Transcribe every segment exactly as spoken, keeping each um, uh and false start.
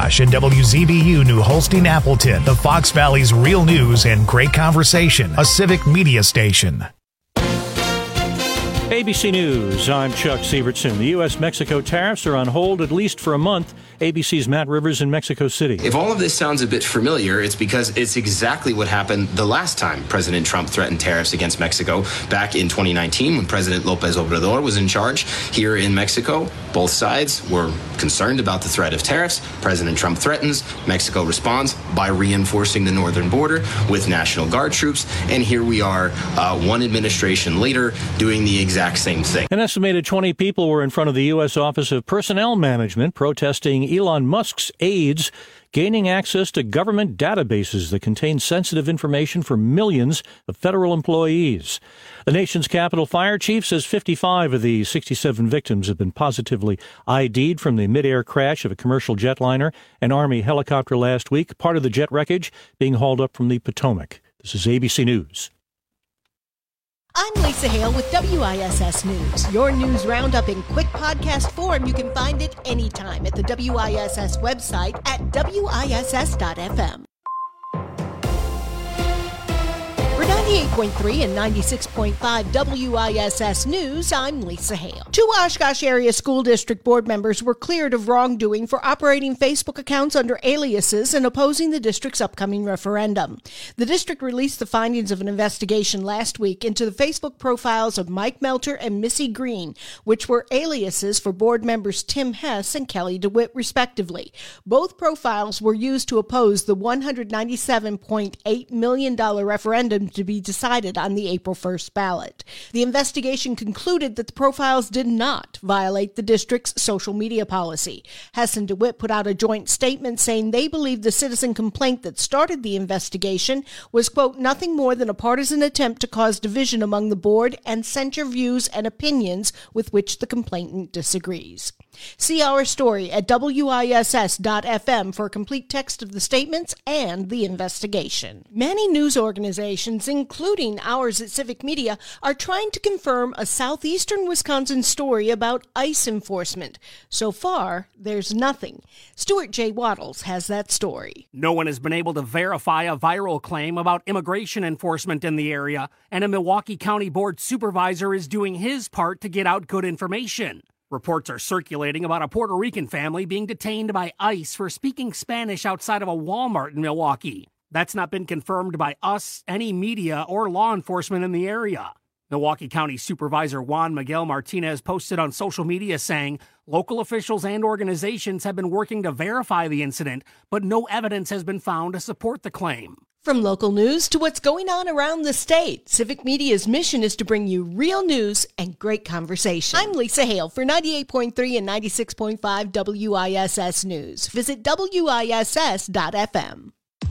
Josh and W Z B U New Holstein Appleton, the Fox Valley's real news and great conversation, a civic media station. A B C News, I'm Chuck Sievertson. The U S Mexico tariffs are on hold at least for a month. A B C's Matt Rivers in Mexico City. If all of this sounds a bit familiar, it's because it's exactly what happened the last time President Trump threatened tariffs against Mexico back in twenty nineteen when President López Obrador was in charge here in Mexico. Both sides were concerned about the threat of tariffs. President Trump threatens. Mexico responds by reinforcing the northern border with National Guard troops. And here we are, uh, one administration later, doing the exact same thing. An estimated twenty people were in front of the U S Office of Personnel Management protesting Elon Musk's aides gaining access to government databases that contain sensitive information for millions of federal employees. The nation's Capitol Fire Chief says fifty-five of the sixty-seven victims have been positively I D'd from the mid-air crash of a commercial jetliner and Army helicopter last week, part of the jet wreckage being hauled up from the Potomac. This is A B C News. I'm Lisa Hale with W I S S News. Your news roundup in quick podcast form. You can find it anytime at the W I S S website at W I S S dot F M. For ninety-eight point three and ninety-six point five W I S S News, I'm Lisa Hale. Two Oshkosh Area School District board members were cleared of wrongdoing for operating Facebook accounts under aliases and opposing the district's upcoming referendum. The district released the findings of an investigation last week into the Facebook profiles of Mike Melter and Missy Green, which were aliases for board members Tim Hess and Kelly DeWitt, respectively. Both profiles were used to oppose the one hundred ninety-seven point eight million dollars referendum to be decided on the April first ballot. The investigation concluded that the profiles did not violate the district's social media policy. Hess and DeWitt put out a joint statement saying they believe the citizen complaint that started the investigation was, quote, nothing more than a partisan attempt to cause division among the board and censure views and opinions with which the complainant disagrees. See our story at W I S S dot F M for a complete text of the statements and the investigation. Many news organizations, including ours at Civic Media, are trying to confirm a southeastern Wisconsin story about ICE enforcement. So far, there's nothing. Stuart J. Waddles has that story. No one has been able to verify a viral claim about immigration enforcement in the area, and a Milwaukee County Board supervisor is doing his part to get out good information. Reports are circulating about a Puerto Rican family being detained by ICE for speaking Spanish outside of a Walmart in Milwaukee. That's not been confirmed by us, any media, or law enforcement in the area. Milwaukee County Supervisor Juan Miguel Martinez posted on social media saying local officials and organizations have been working to verify the incident, but no evidence has been found to support the claim. From local news to what's going on around the state, Civic Media's mission is to bring you real news and great conversation. I'm Lisa Hale for ninety-eight point three and ninety-six point five W I S S News. Visit W I S S dot F M.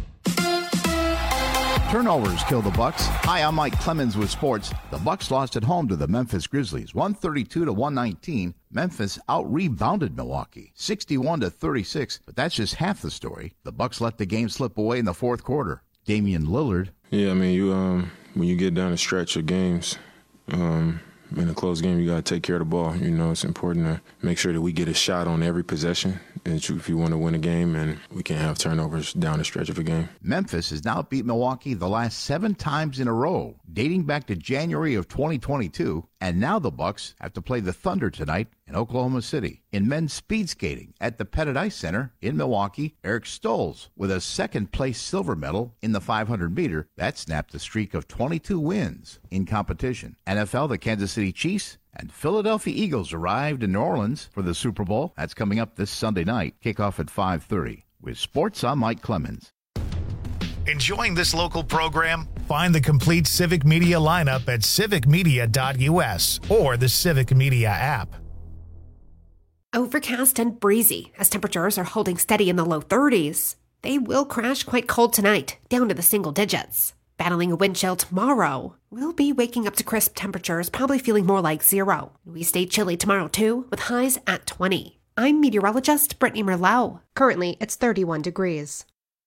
Turnovers kill the Bucks. Hi, I'm Mike Clemens with sports. The Bucks lost at home to the Memphis Grizzlies, one thirty-two to one nineteen. Memphis out-rebounded Milwaukee, sixty-one to thirty-six. But that's just half the story. The Bucks let the game slip away in the fourth quarter. Damian Lillard. Yeah, I mean, you um, when you get down a stretch of games, um, in a close game, you got to take care of the ball. You know, it's important to make sure that we get a shot on every possession if you want to win a game, and we can't have turnovers down the stretch of a game. Memphis has now beat Milwaukee the last seven times in a row, dating back to January of twenty twenty-two, and now the Bucks have to play the Thunder tonight in Oklahoma City. In men's speed skating at the Pettit Ice Center in Milwaukee, Eric Stolz with a second-place silver medal in the five hundred meter. That snapped the streak of twenty-two wins in competition. N F L, the Kansas City Chiefs and Philadelphia Eagles arrived in New Orleans for the Super Bowl. That's coming up this Sunday night. Kickoff at five thirty. With sports, I'm Mike Clemens. Enjoying this local program? Find the complete Civic Media lineup at civic media dot U S or the Civic Media app. Overcast and breezy as temperatures are holding steady in the low thirties. They will crash quite cold tonight, down to the single digits. Battling a wind chill tomorrow. We'll be waking up to crisp temperatures, probably feeling more like zero. We stay chilly tomorrow too, with highs at twenty. I'm meteorologist Brittany Merlot. Currently, it's thirty-one degrees.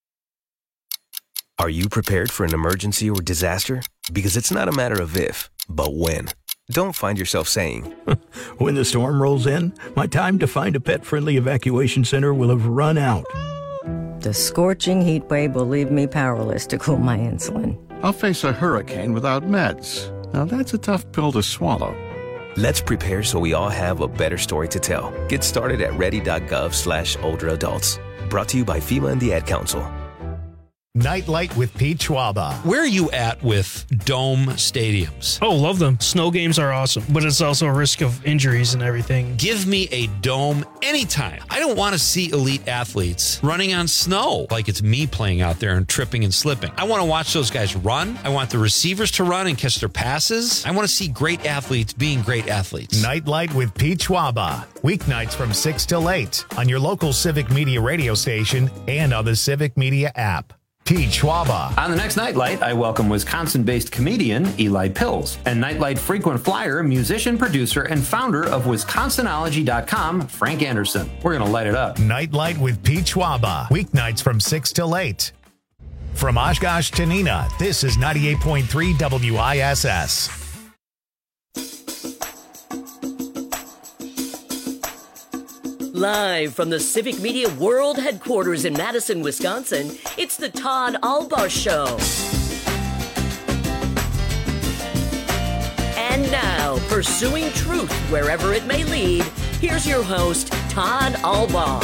Are you prepared for an emergency or disaster? Because it's not a matter of if, but when. Don't find yourself saying, when the storm rolls in, my time to find a pet-friendly evacuation center will have run out. The scorching heat wave will leave me powerless to cool my insulin. I'll face a hurricane without meds. Now that's a tough pill to swallow. Let's prepare so we all have a better story to tell. Get started at ready.gov slash older adults. Brought to you by FEMA and the Ad Council. Nightlight with Pete Schwaba. Where are you at with dome stadiums? Oh, love them. Snow games are awesome, but it's also a risk of injuries and everything. Give me a dome anytime. I don't want to see elite athletes running on snow like it's me playing out there and tripping and slipping. I want to watch those guys run. I want the receivers to run and catch their passes. I want to see great athletes being great athletes. Nightlight with Pete Schwaba. Weeknights from six till eight on your local Civic Media radio station and on the Civic Media app. Pete Schwaba. On the next Nightlight, I welcome Wisconsin-based comedian Eli Pills and Nightlight frequent flyer, musician, producer, and founder of Wisconsinology dot com, Frank Anderson. We're going to light it up. Nightlight with Pete Schwaba. Weeknights from six till eight. From Oshkosh to Neenah, this is ninety-eight point three W I S S. Live from the Civic Media World Headquarters in Madison, Wisconsin, it's the Todd Albaugh Show. And now, pursuing truth wherever it may lead, here's your host, Todd Albaugh.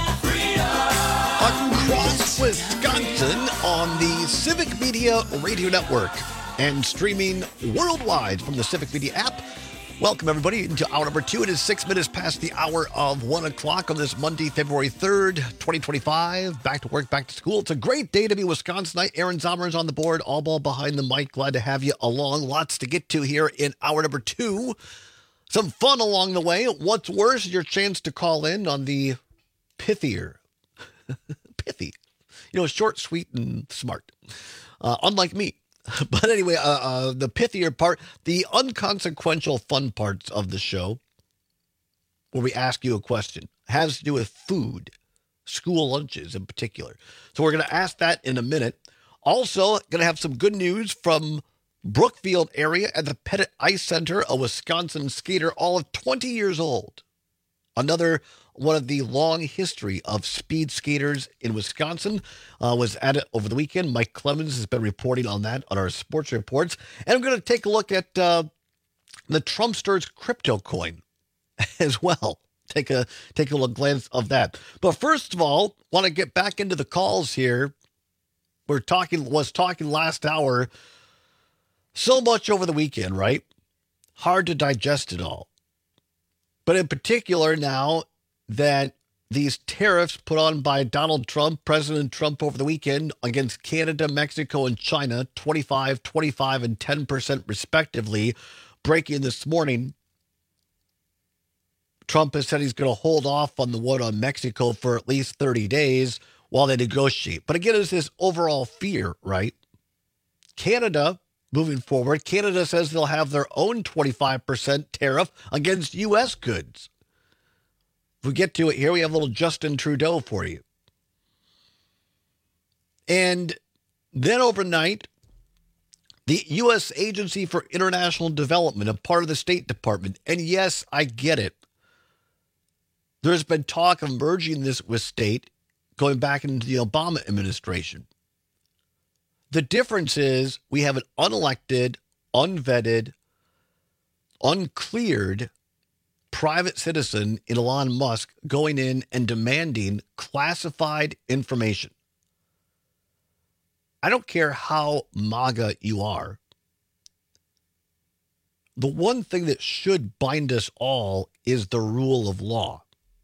Across Wisconsin on the Civic Media Radio Network and streaming worldwide from the Civic Media app. Welcome, everybody, into hour number two. It is six minutes past the hour of one o'clock on this Monday, February third, twenty twenty-five. Back to work, back to school. It's a great day to be Wisconsinite. Aaron Zomer is on the board, all ball behind the mic. Glad to have you along. Lots to get to here in hour number two. Some fun along the way. What's worse, your chance to call in on the pithier. Pithy. You know, short, sweet, and smart. Uh, unlike me. But anyway, uh, uh, the pithier part, the unconsequential fun parts of the show, where we ask you a question, has to do with food, school lunches in particular. So we're going to ask that in a minute. Also, going to have some good news from Brookfield area at the Pettit Ice Center, a Wisconsin skater, all of twenty years old. Another one of the long history of speed skaters in Wisconsin uh, was at it over the weekend. Mike Clemens has been reporting on that on our sports reports. And I'm going to take a look at uh, the Trumpster's crypto coin as well. Take a take a look glance of that. But first of all, want to get back into the calls here. We're talking was talking last hour. So much over the weekend, right? Hard to digest it all. But in particular now that these tariffs put on by Donald Trump, President Trump over the weekend against Canada, Mexico, and China, twenty-five, twenty-five, and ten percent respectively, breaking this morning. Trump has said he's going to hold off on the one on Mexico for at least thirty days while they negotiate. But again, it's this overall fear, right? Canada, moving forward, Canada says they'll have their own twenty-five percent tariff against U S goods. If we get to it here, we have a little Justin Trudeau for you. And then overnight, the U S Agency for International Development, a part of the State Department, and yes, I get it. There's been talk of merging this with state going back into the Obama administration. The difference is we have an unelected, unvetted, uncleared private citizen in Elon Musk going in and demanding classified information. I don't care how MAGA you are. The one thing that should bind us all is the rule of law.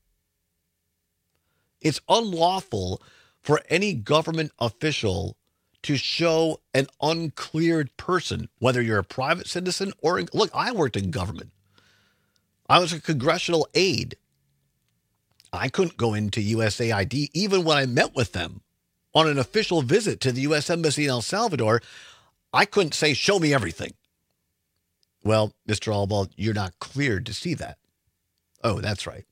It's unlawful for any government official to show an uncleared person, whether you're a private citizen or, look, I worked in government. I was a congressional aide. I couldn't go into U S A I D even when I met with them on an official visit to the U S Embassy in El Salvador. I couldn't say, show me everything. Well, Mister Albaugh, you're not cleared to see that. Oh, that's right.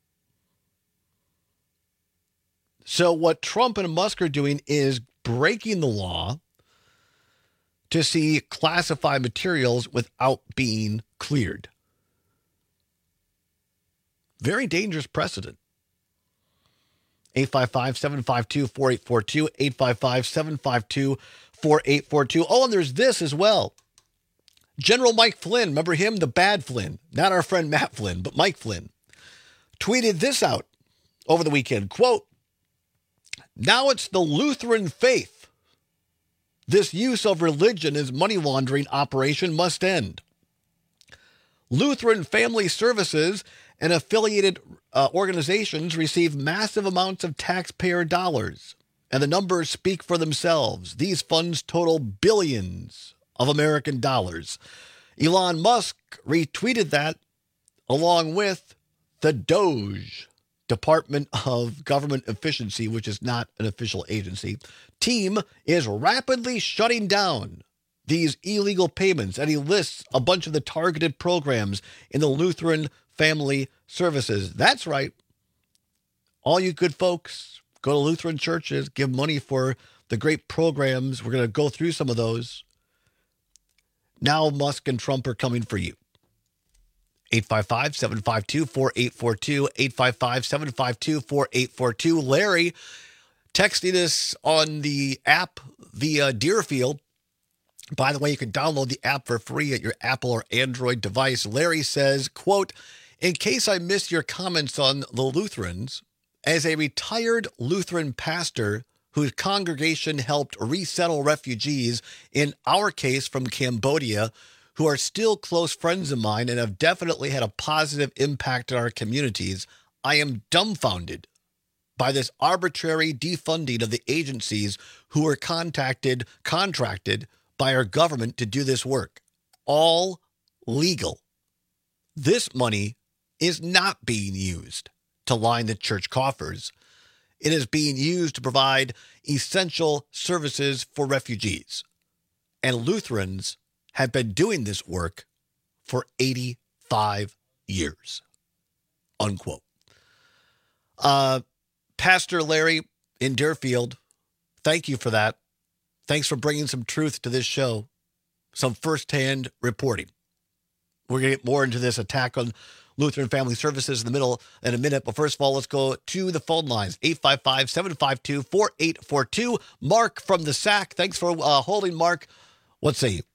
So what Trump and Musk are doing is breaking the law to see classified materials without being cleared. Very dangerous precedent. eight five five, seven five two, four eight four two, eight five five, seven five two, four eight four two. Oh, and there's this as well. General Mike Flynn, remember him? The bad Flynn. Not our friend Matt Flynn, but Mike Flynn. Tweeted this out over the weekend. Quote, now it's the Lutheran faith. This use of religion as money laundering operation must end. Lutheran Family Services and affiliated uh, organizations receive massive amounts of taxpayer dollars, and the numbers speak for themselves. These funds total billions of American dollars. Elon Musk retweeted that along with the DOGE, Department of Government Efficiency, which is not an official agency, team is rapidly shutting down these illegal payments. And he lists a bunch of the targeted programs in the Lutheran Family Services. That's right. All you good folks, go to Lutheran churches, give money for the great programs. We're going to go through some of those. Now Musk and Trump are coming for you. eight five five, seven five two, four eight four two, eight five five, seven five two, four eight four two. Larry texting us on the app via Deerfield. By the way, you can download the app for free at your Apple or Android device. Larry says, quote, in case I missed your comments on the Lutherans, as a retired Lutheran pastor whose congregation helped resettle refugees, in our case from Cambodia, who are still close friends of mine and have definitely had a positive impact on our communities, I am dumbfounded by this arbitrary defunding of the agencies who were contacted, contracted by our government to do this work. All legal. This money is not being used to line the church coffers. It is being used to provide essential services for refugees. And Lutherans have been doing this work for eighty-five years. Unquote. Uh, Pastor Larry in Deerfield, thank you for that. Thanks for bringing some truth to this show, some firsthand reporting. We're going to get more into this attack on Lutheran Family Services in the middle in a minute. But first of all, let's go to the phone lines. eight five five, seven five two, four eight four two. Mark from the S A C. Thanks for uh, holding, Mark. What say you?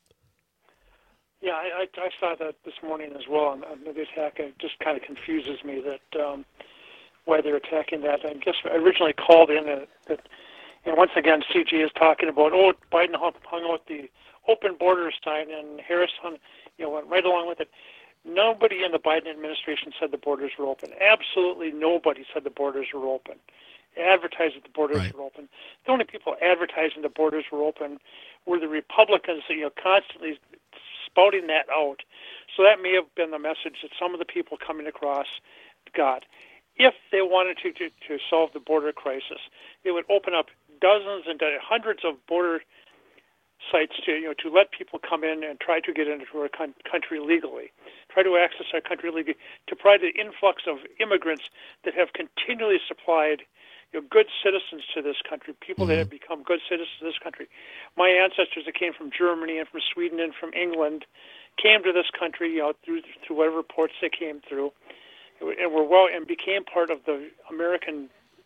Yeah, I, I, I saw that this morning as well. And uh, the attack it just kind of confuses me that um, why they're attacking that. I guess I originally called in that, that and once again, C G is talking about, oh, Biden hung out the open borders sign, and Harris hung, you know, went right along with it. Nobody in the Biden administration said the borders were open. Absolutely nobody said the borders were open. Advertised that the borders right. were open. The only people advertising the borders were open were the Republicans, you know, constantly spouting that out. So that may have been the message that some of the people coming across got. If they wanted to, to, to solve the border crisis, they would open up dozens and hundreds of border sites to, you know, to let people come in and try to get into our country legally, try to access our country legally, to provide the influx of immigrants that have continually supplied, you know, good citizens to this country, people mm-hmm. that have become good citizens to this country. My ancestors that came from Germany and from Sweden and from England came to this country, you know, through through whatever ports they came through, and were well and became part of the American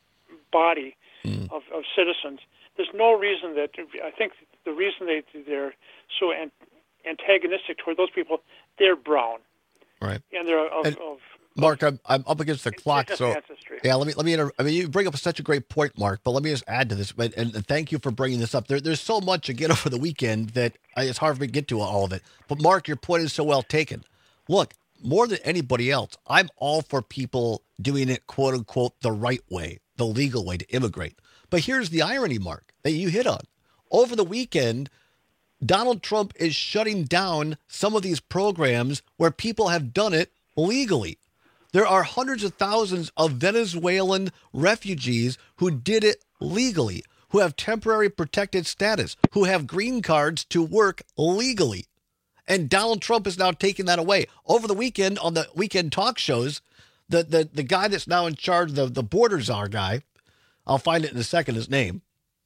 body mm. of, of citizens. There's no reason that I think the reason they they're so an, antagonistic toward those people, they're brown, right? And they're of, and of Mark, I'm I'm up against the clock, so ancestry. yeah. Let me let me. Inter- I mean, you bring up such a great point, Mark. But let me just add to this. But and, and thank you for bringing this up. There, there's so much again over the weekend that I, it's hard for me to get to all of it. But Mark, your point is so well taken. Look, more than anybody else, I'm all for people doing it, quote unquote, the right way, the legal way to immigrate. But here's the irony, Mark, that you hit on. Over the weekend, Donald Trump is shutting down some of these programs where people have done it legally. There are hundreds of thousands of Venezuelan refugees who did it legally, who have temporary protected status, who have green cards to work legally. And Donald Trump is now taking that away. Over the weekend, on the weekend talk shows, the the, the guy that's now in charge, the, the border czar guy, I'll find it in a second, his name,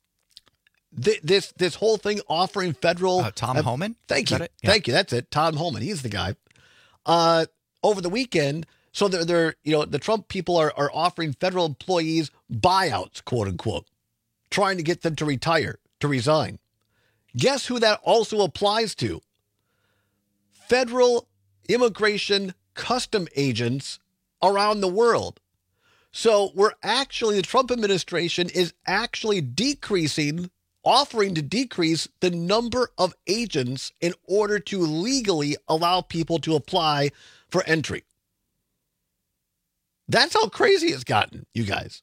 Th- this this whole thing offering federal... Uh, Tom uh, Homan? Thank Is you. that it? Yeah. Thank you. That's it. Tom Homan. He's the guy. Uh, over the weekend, So they're, they're you know, the Trump people are, are offering federal employees buyouts, quote unquote, trying to get them to retire, to resign. Guess who that also applies to? Federal immigration custom agents around the world. So we're actually, the Trump administration is actually decreasing, offering to decrease the number of agents in order to legally allow people to apply for entry. That's how crazy it's gotten, you guys.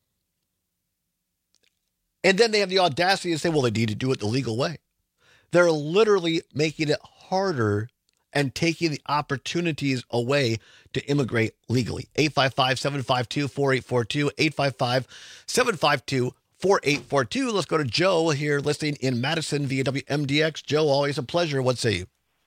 And then they have the audacity to say, well, they need to do it the legal way. They're literally making it harder and taking the opportunities away to immigrate legally. eight five five, seven five two, four eight four two, eight five five, seven five two, four eight four two. Let's go to Joe here listening in Madison via W M D X. Joe, always a pleasure. What say you?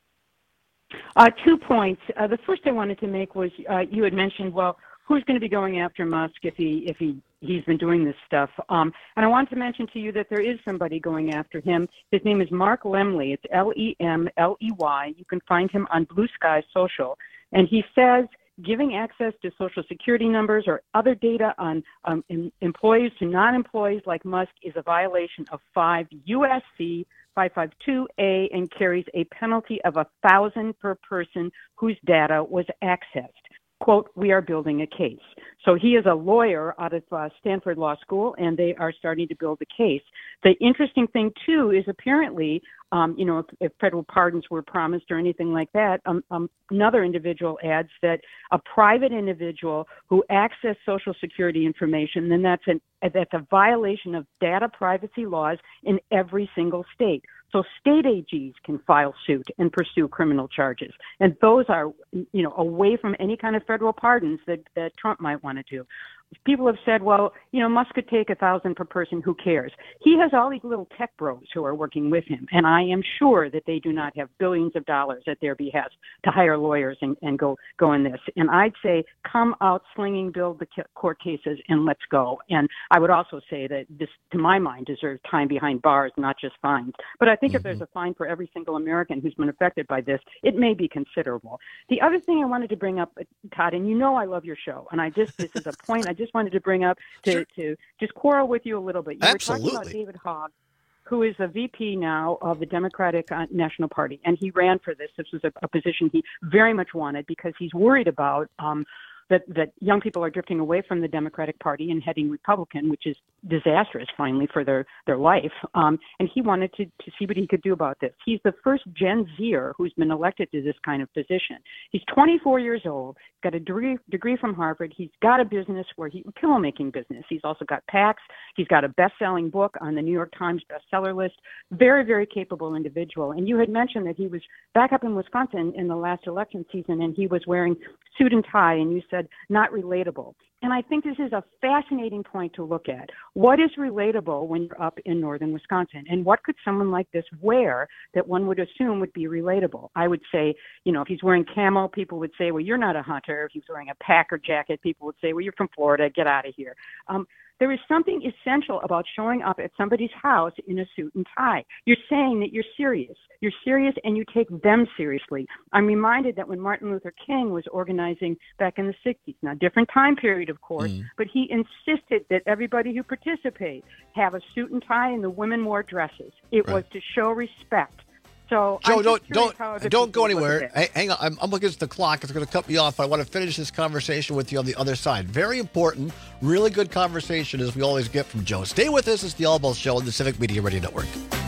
Uh, two points. Uh, the first I wanted to make was uh, you had mentioned, well, who's going to be going after Musk if he if he he's been doing this stuff? Um, and I wanted to mention to you that there is somebody going after him. His name is Mark Lemley. It's L E M L E Y. You can find him on Blue Sky Social. And he says giving access to Social Security numbers or other data on um, in, employees to non-employees like Musk is a violation of five U S C five fifty-two A and carries a penalty of a thousand per person whose data was accessed. Quote, we are building a case. So he is a lawyer out of uh, Stanford Law School, and they are starting to build a case. The interesting thing, too, is apparently, um, you know, if, if federal pardons were promised or anything like that, um, um, another individual adds that a private individual who accessed Social Security information, then that's, an, that's a violation of data privacy laws in every single state. So state A Gs can file suit and pursue criminal charges. And those are, you know, away from any kind of federal pardons that, that Trump might want to do. People have said, well, you know, Musk could take a thousand per person. Who cares? He has all these little tech bros who are working with him. And I am sure that they do not have billions of dollars at their behest to hire lawyers and, and go, go in this. And I'd say come out slinging, build the court cases, and let's go. And I would also say that this, to my mind, deserves time behind bars, not just fines. But I think mm-hmm. if there's a fine for every single American who's been affected by this, it may be considerable. The other thing I wanted to bring up, Todd, and you know I love your show, and I just, this is a point I just wanted to bring up to, sure. to just quarrel with you a little bit. You Absolutely. were talking about David Hogg, who is a V P now of the Democratic uh, National Party, and he ran for this. This was a, a position he very much wanted because he's worried about um, that, that young people are drifting away from the Democratic Party and heading Republican, which is disastrous, finally, for their, their life. Um, and he wanted to, to see what he could do about this. He's the first Gen Zer who's been elected to this kind of position. He's twenty-four years old, got a degree, degree from Harvard. He's got a business where he, pillow making business. He's also got PACs. He's got a best-selling book on the New York Times bestseller list. Very, very capable individual. And you had mentioned that he was back up in Wisconsin in the last election season, and he was wearing suit and tie, and you said not relatable. And I think this is a fascinating point to look at. What is relatable when you're up in northern Wisconsin? And what could someone like this wear that one would assume would be relatable? I would say, you know, if he's wearing camo, people would say, well, you're not a hunter. If he's wearing a Packer jacket, people would say, well, you're from Florida, get out of here. Um, there is something essential about showing up at somebody's house in a suit and tie. You're saying that you're serious. You're serious and you take them seriously. I'm reminded that when Martin Luther King was organizing back in the sixties, now different time period, of course, mm. but he insisted that everybody who participate have a suit and tie and the women wore dresses. It right. was to show respect. So Joe, don't don't don't go anywhere. Hey, hang on, I'm, I'm looking at the clock. It's going to cut me off. I want to finish this conversation with you on the other side. Very important, really good conversation as we always get from Joe. Stay with us. It's the All-Ball Show on the Civic Media Radio Network.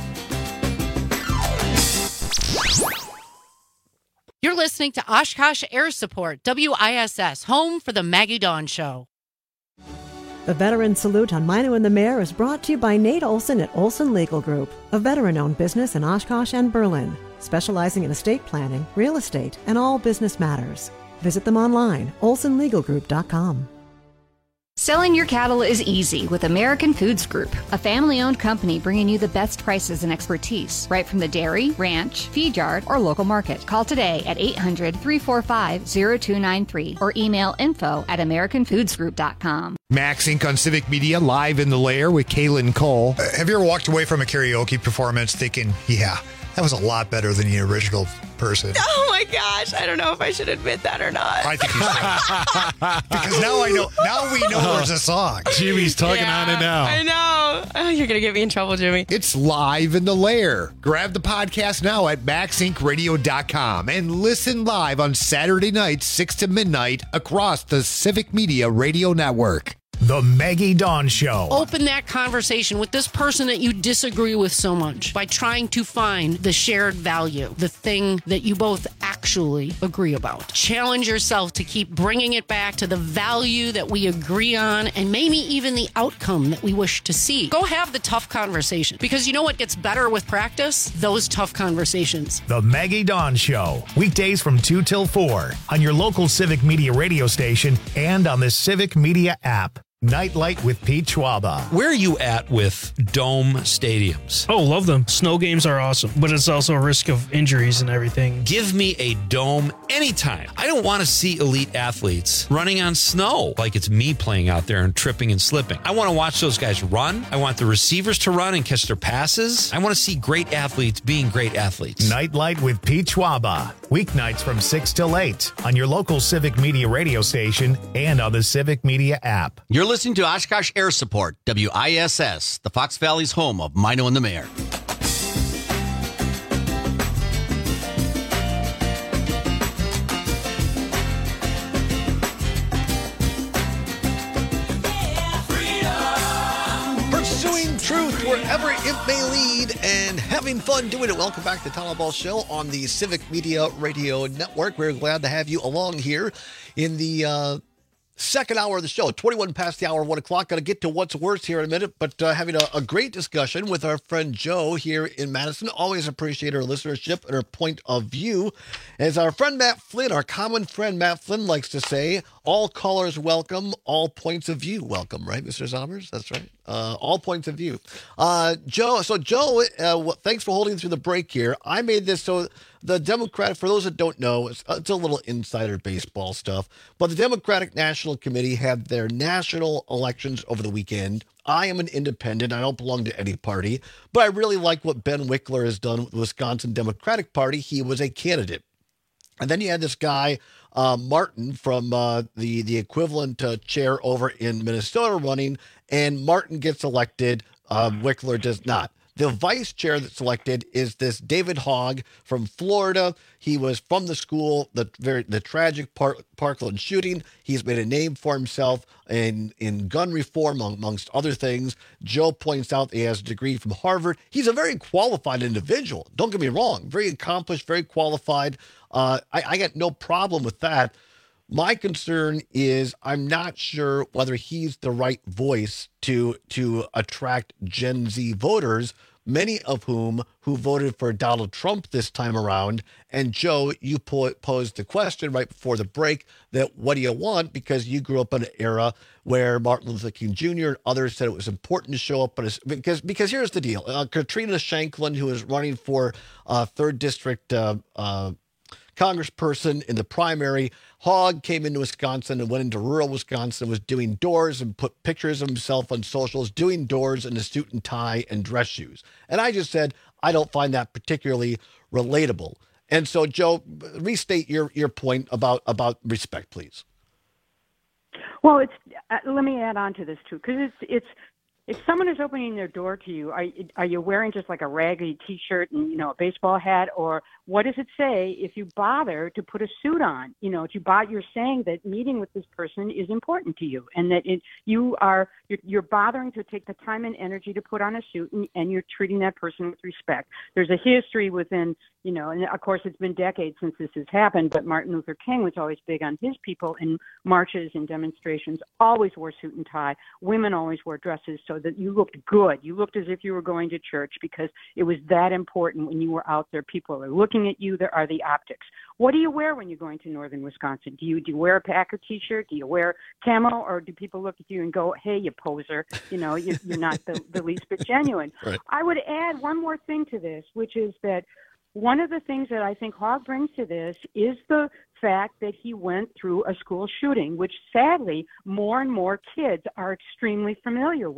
You're listening to Oshkosh Air Support, W I S S, home for the Maggie Dawn Show. The Veteran Salute on Mino and the Mayor is brought to you by Nate Olson at Olson Legal Group, a veteran-owned business in Oshkosh and Berlin, specializing in estate planning, real estate, and all business matters. Visit them online, olson legal group dot com. Selling your cattle is easy with American Foods Group, a family-owned company bringing you the best prices and expertise right from the dairy, ranch, feed yard, or local market. Call today at eight hundred, three four five, zero two nine three or email info at american foods group dot com. Max Incorporated on Civic Media, live in the lair with Kaylin Cole. Uh, have you ever walked away from a karaoke performance thinking, yeah, That was a lot better than the original person. Oh my gosh, I don't know if I should admit that or not. I think you should. Because now I know. Now we know there's a song. Jimmy's tugging Yeah, on it now. I know. Oh, you're going to get me in trouble, Jimmy. It's live in the lair. Grab the podcast now at max inc radio dot com and listen live on Saturday nights, six to midnight, across the Civic Media Radio Network. The Maggie Dawn Show. Open that conversation with this person that you disagree with so much by trying to find the shared value, the thing that you both actually agree about. Challenge yourself to keep bringing it back to the value that we agree on and maybe even the outcome that we wish to see. Go have the tough conversation, because you know what gets better with practice? Those tough conversations. The Maggie Dawn Show. Weekdays from two till four on your local Civic Media radio station and on the Civic Media app. Nightlight with Pete Schwaba. Where are you at with dome stadiums? Oh, love them. Snow games are awesome, but it's also a risk of injuries and everything. Give me a dome anytime. I don't want to see elite athletes running on snow like it's me playing out there and tripping and slipping. I want to watch those guys run. I want the receivers to run and catch their passes. I want to see great athletes being great athletes. Nightlight with Pete Schwaba. Weeknights from six till eight on your local Civic Media radio station and on the Civic Media app. You're listening to Oshkosh Air Support, W I S S, the Fox Valley's home of Mino and the Mayor. Pursuing truth wherever it may lead and having fun doing it. Welcome back to the Tom Ball Show on the Civic Media Radio Network. We're glad to have you along here in the uh, second hour of the show, twenty-one past the hour, one o'clock. Going to get to what's worse here in a minute, but uh, having a, a great discussion with our friend Joe here in Madison. Always appreciate her listenership and her point of view. As our friend Matt Flynn, our common friend Matt Flynn likes to say, all callers welcome, all points of view welcome, right, Mister Zommers? That's right. Uh, all points of view. Uh, Joe, so Joe, uh, well, thanks for holding through the break here. I made this so the Democratic, for those that don't know, it's, it's a little insider baseball stuff, but the Democratic National Committee had their national elections over the weekend. I am an independent. I don't belong to any party, but I really like what Ben Wickler has done with the Wisconsin Democratic Party. He was a candidate. And then you had this guy, uh, Martin, from uh, the, the equivalent uh, chair over in Minnesota running, and Martin gets elected. Uh, Wickler does not. The vice chair that's elected is this David Hogg from Florida. He was from the school, the very the tragic Park, Parkland shooting. He's made a name for himself in, in gun reform, amongst other things. Joe points out that he has a degree from Harvard. He's a very qualified individual. Don't get me wrong. Very accomplished, very qualified. Uh, I, I got no problem with that. My concern is I'm not sure whether he's the right voice to to attract Gen Z voters, many of whom who voted for Donald Trump this time around. And Joe, you po- posed the question right before the break that what do you want? Because you grew up in an era where Martin Luther King Junior and others said it was important to show up. But because because here's the deal. Uh, Katrina Shanklin, who is running for uh, third District uh, uh congressperson in the primary, Hogg came into Wisconsin and went into rural Wisconsin, was doing doors and put pictures of himself on socials, doing doors in a suit and tie and dress shoes. And I just said, I don't find that particularly relatable. And so, Joe, restate your, your point about, about respect, please. Well, it's uh, let me add on to this, too, because it's it's if someone is opening their door to you, are, are you wearing just like a raggedy T-shirt and, you know, a baseball hat? Or what does it say if you bother to put a suit on? You know, if you bother, you're saying that meeting with this person is important to you and that it, you are, you're, you're bothering to take the time and energy to put on a suit and, and you're treating that person with respect. There's a history within, you know, and of course it's been decades since this has happened, but Martin Luther King was always big on his people in marches and demonstrations, always wore suit and tie. Women always wore dresses so that you looked good. You looked as if you were going to church because it was that important when you were out there. People are looking at you. There are the optics. What do you wear when you're going to northern Wisconsin? Do you do you wear a Packer T-shirt? Do you wear camo? Or do people look at you and go, hey, you poser, you know, you, you're not the, the least bit genuine? Right. I would add one more thing to this, which is that one of the things that I think Hogg brings to this is the fact that he went through a school shooting, which sadly more and more kids are extremely familiar with.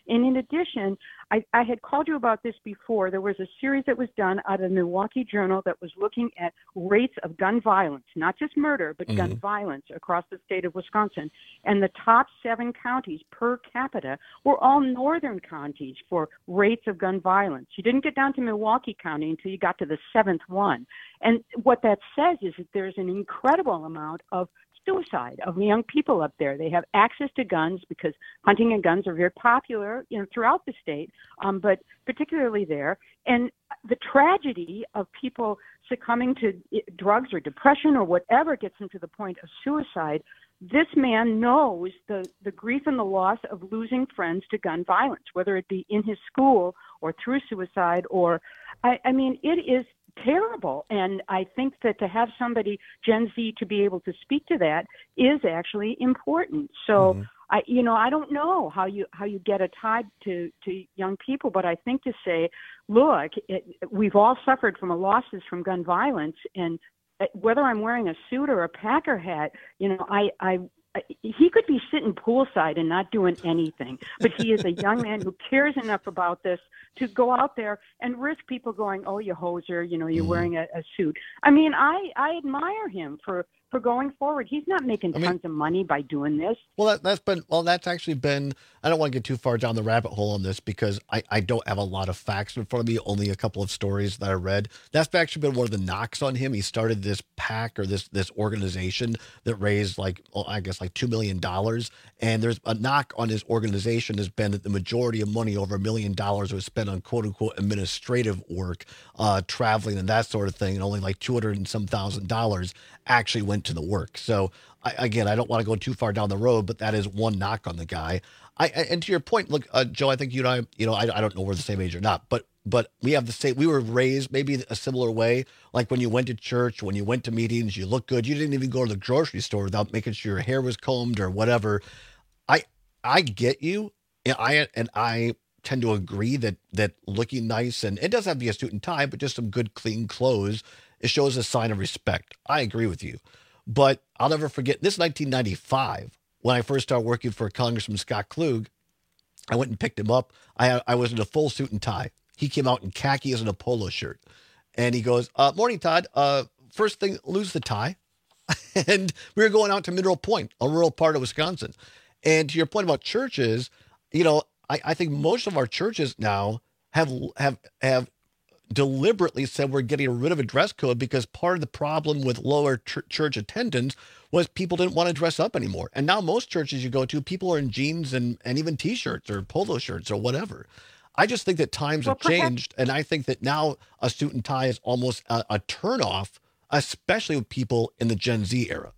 And in addition, I, I had called you about this before. There was a series that was done out of the Milwaukee Journal that was looking at rates of gun violence, not just murder, but mm-hmm. gun violence across the state of Wisconsin. And the top seven counties per capita were all northern counties for rates of gun violence. You didn't get down to Milwaukee County until you got to the seventh one. And what that says is that there's an incredible amount of suicide of young people up there. They have access to guns because hunting and guns are very popular, you know, throughout the state, um, but particularly there. And the tragedy of people succumbing to drugs or depression or whatever gets them to the point of suicide, this man knows the, the grief and the loss of losing friends to gun violence, whether it be in his school or through suicide or, I, I mean, it is terrible. And I think that to have somebody, Gen Z, to be able to speak to that is actually important. So, mm-hmm. I, you know, I don't know how you how you get a tie to, to young people, but I think to say, look, it, we've all suffered from losses from gun violence, and whether I'm wearing a suit or a Packer hat, you know, I, I he could be sitting poolside and not doing anything, but he is a young man who cares enough about this to go out there and risk people going, oh, you hoser, you know, you're mm-hmm. wearing a, a suit. I mean, I, I admire him for, for going forward. He's not making tons I mean, of money by doing this. Well, that, that's been, well, that's actually been, I don't want to get too far down the rabbit hole on this because I, I don't have a lot of facts in front of me, only a couple of stories that I read. That's actually been one of the knocks on him. He started this PAC or this, this organization that raised like, well, I guess like two million dollars. And there's a knock on his organization has been that the majority of money, over a million dollars, was spent on quote unquote administrative work, uh, traveling and that sort of thing. And only like two hundred and some thousand dollars actually went to the work. So I, again, I don't want to go too far down the road, but that is one knock on the guy. I, and to your point, look, uh, Joe, I think you and I, you know, I, I don't know if we're the same age or not, but but we have the same, we were raised maybe a similar way. Like when you went to church, when you went to meetings, you looked good. You didn't even go to the grocery store without making sure your hair was combed or whatever. I I get you. And I and I tend to agree that that looking nice, and it doesn't have to be a suit and tie, but just some good, clean clothes, it shows a sign of respect. I agree with you. But I'll never forget, this is nineteen ninety-five, when I first started working for Congressman Scott Klug. I went and picked him up. I had, I was in a full suit and tie. He came out in khakis and a polo shirt. And he goes, uh, morning, Todd. Uh, first thing, lose the tie. And we were going out to Mineral Point, a rural part of Wisconsin. And to your point about churches, you know, I, I think most of our churches now have have have deliberately said we're getting rid of a dress code because part of the problem with lower ch- church attendance was people didn't want to dress up anymore. And now most churches you go to, people are in jeans and, and even T-shirts or polo shirts or whatever. I just think that times well, have perhaps- changed, and I think that now a suit and tie is almost a, a turnoff, especially with people in the Gen Z era.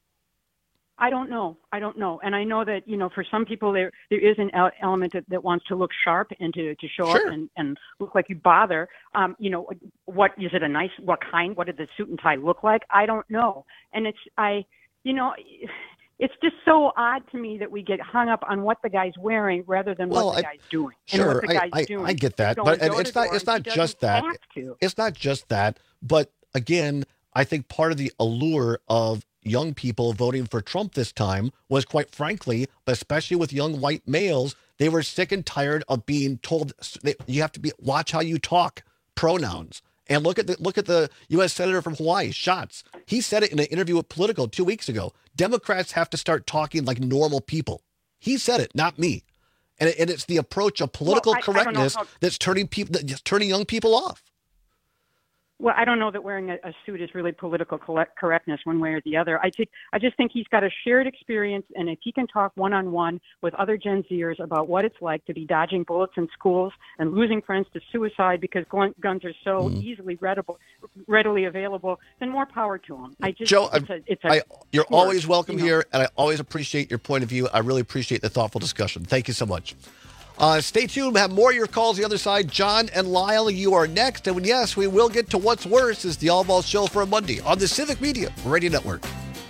I don't know. I don't know. And I know that, you know, for some people there there is an element that, that wants to look sharp and to, to show sure. up and, and look like you bother. Um, you know, what is it a nice, what kind, what did the suit and tie look like? I don't know. And it's, I, you know, it's just so odd to me that we get hung up on what the guy's wearing rather than well, what the I, guy's doing. Sure, and what the guy's I, I, doing. I get that. But and it's not, it's not just that. It's not just that. But again, I think part of the allure of young people voting for Trump this time was, quite frankly, especially with young white males, they were sick and tired of being told you have to be watch how you talk, pronouns. And look at the look at the U S Senator from Hawaii, Schatz. He said it in an interview with Politico two weeks ago. Democrats have to start talking like normal people. He said it, not me. And, it, and it's the approach of political well, I, correctness I how- that's turning people, that's turning young people off. Well, I don't know that wearing a, a suit is really political correctness one way or the other. I think I just think he's got a shared experience, and if he can talk one-on-one with other Gen Zers about what it's like to be dodging bullets in schools and losing friends to suicide because guns are so mm. easily readable, readily available, then more power to him. I just, Joe, it's a, it's a I, you're sport, always welcome you know? here, and I always appreciate your point of view. I really appreciate the thoughtful discussion. Thank you so much. Uh, stay tuned. We'll have more of your calls the other side. John and Lyle, you are next. And yes, we will get to What's Worse is the All Balls Show for a Monday on the Civic Media Radio Network.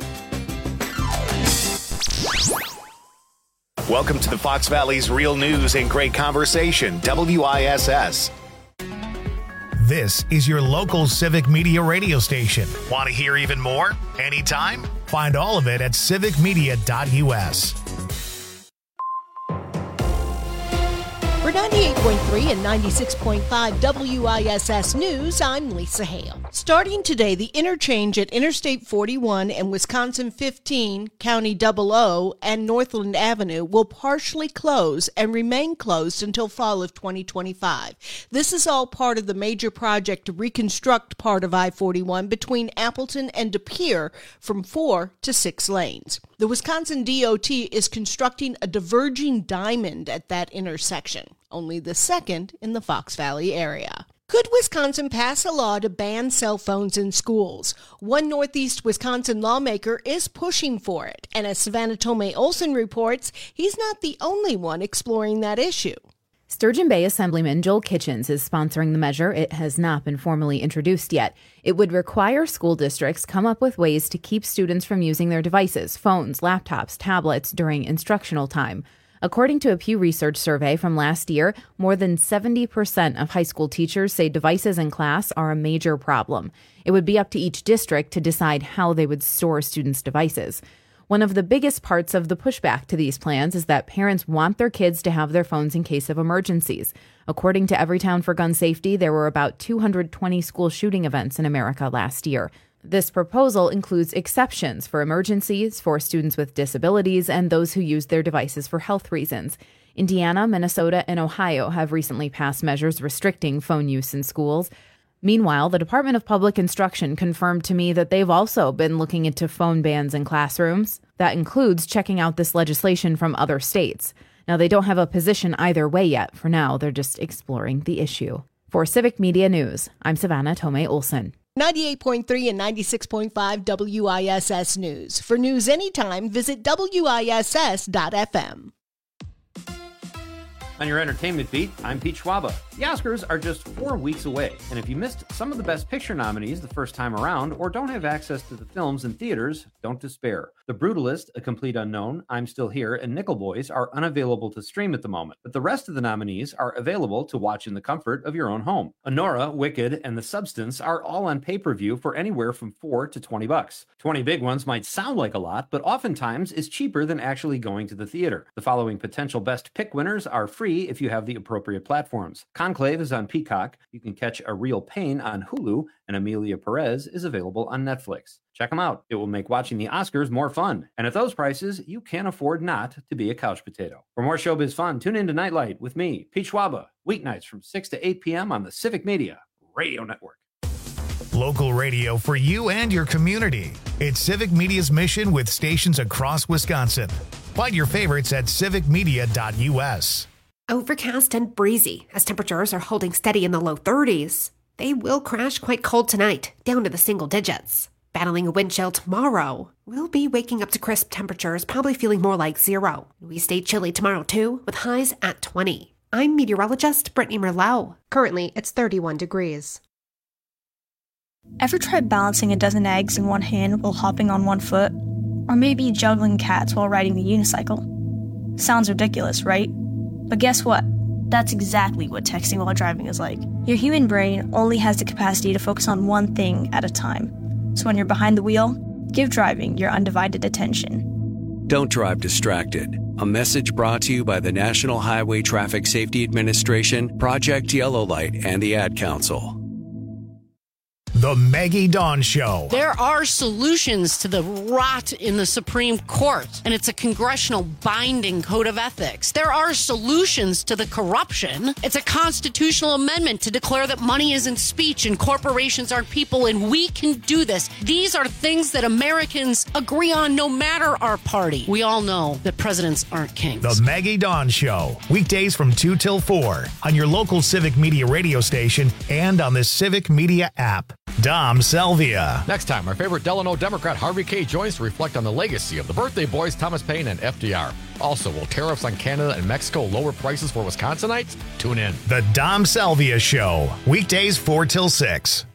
Welcome to the Fox Valley's Real News and Great Conversation, W I S S. This is your local Civic Media radio station. Want to hear even more? Anytime? Find all of it at civic media dot u s. For ninety-eight point three and ninety-six point five W I S S News, I'm Lisa Hale. Starting today, the interchange at Interstate forty-one and Wisconsin fifteen, County double O, and Northland Avenue will partially close and remain closed until fall of twenty twenty-five. This is all part of the major project to reconstruct part of I forty-one between Appleton and De Pere from four to six lanes. The Wisconsin D O T is constructing a diverging diamond at that intersection, only the second in the Fox Valley area. Could Wisconsin pass a law to ban cell phones in schools? One Northeast Wisconsin lawmaker is pushing for it, and as Savannah Tomei Olson reports, he's not the only one exploring that issue. Sturgeon Bay Assemblyman Joel Kitchens is sponsoring the measure. It has not been formally introduced yet. It would require school districts come up with ways to keep students from using their devices, phones, laptops, tablets during instructional time. According to a Pew Research survey from last year, more than seventy percent of high school teachers say devices in class are a major problem. It would be up to each district to decide how they would store students' devices. One of the biggest parts of the pushback to these plans is that parents want their kids to have their phones in case of emergencies. According to Everytown for Gun Safety, there were about two hundred twenty school shooting events in America last year. This proposal includes exceptions for emergencies, for students with disabilities, and those who use their devices for health reasons. Indiana, Minnesota, and Ohio have recently passed measures restricting phone use in schools. Meanwhile, the Department of Public Instruction confirmed to me that they've also been looking into phone bans in classrooms. That includes checking out this legislation from other states. Now, they don't have a position either way yet. For now, they're just exploring the issue. For Civic Media News, I'm Savannah Tomei Olson. ninety-eight point three and ninety-six point five W I S S News. For news anytime, visit W I S S dot F M. On your entertainment beat, I'm Pete Schwaba. The Oscars are just four weeks away, and if you missed some of the Best Picture nominees the first time around or don't have access to the films in theaters, don't despair. The Brutalist, A Complete Unknown, I'm Still Here, and Nickel Boys are unavailable to stream at the moment, but the rest of the nominees are available to watch in the comfort of your own home. Honora, Wicked, and The Substance are all on pay-per-view for anywhere from four to twenty bucks. twenty big ones might sound like a lot, but oftentimes is cheaper than actually going to the theater. The following potential Best Pick winners are free if you have the appropriate platforms. Conclave is on Peacock. You can catch A Real Pain on Hulu, and Amelia Perez is available on Netflix. Check them out. It will make watching the Oscars more fun. And at those prices, you can't afford not to be a couch potato. For more showbiz fun, tune in to Nightlight with me, Pete Schwaba, weeknights from six to eight p.m. on the Civic Media Radio Network. Local radio for you and your community. It's Civic Media's mission with stations across Wisconsin. Find your favorites at civic media dot U S. Overcast and breezy as temperatures are holding steady in the low thirties. They will crash quite cold tonight, down to the single digits. Battling a wind chill tomorrow. We'll be waking up to crisp temperatures, probably feeling more like zero. We stay chilly tomorrow too, with highs at twenty. I'm meteorologist Brittany Merlot. Currently, it's thirty-one degrees. Ever tried balancing a dozen eggs in one hand while hopping on one foot? Or maybe juggling cats while riding the unicycle? Sounds ridiculous, right? But guess what? That's exactly what texting while driving is like. Your human brain only has the capacity to focus on one thing at a time. So when you're behind the wheel, give driving your undivided attention. Don't drive distracted. A message brought to you by the National Highway Traffic Safety Administration, Project Yellow Light, and the Ad Council. The Maggie Dawn Show. There are solutions to the rot in the Supreme Court, and it's a congressional binding code of ethics. There are solutions to the corruption. It's a constitutional amendment to declare that money isn't speech and corporations aren't people, and we can do this. These are things that Americans agree on no matter our party. We all know that presidents aren't kings. The Maggie Dawn Show. Weekdays from two till four on your local Civic Media radio station and on the Civic Media app. Dom Salvia. Next time, our favorite Delano Democrat Harvey K. joins to reflect on the legacy of the birthday boys Thomas Paine and F D R. Also, will tariffs on Canada and Mexico lower prices for Wisconsinites? Tune in. The Dom Salvia Show. Weekdays four till six.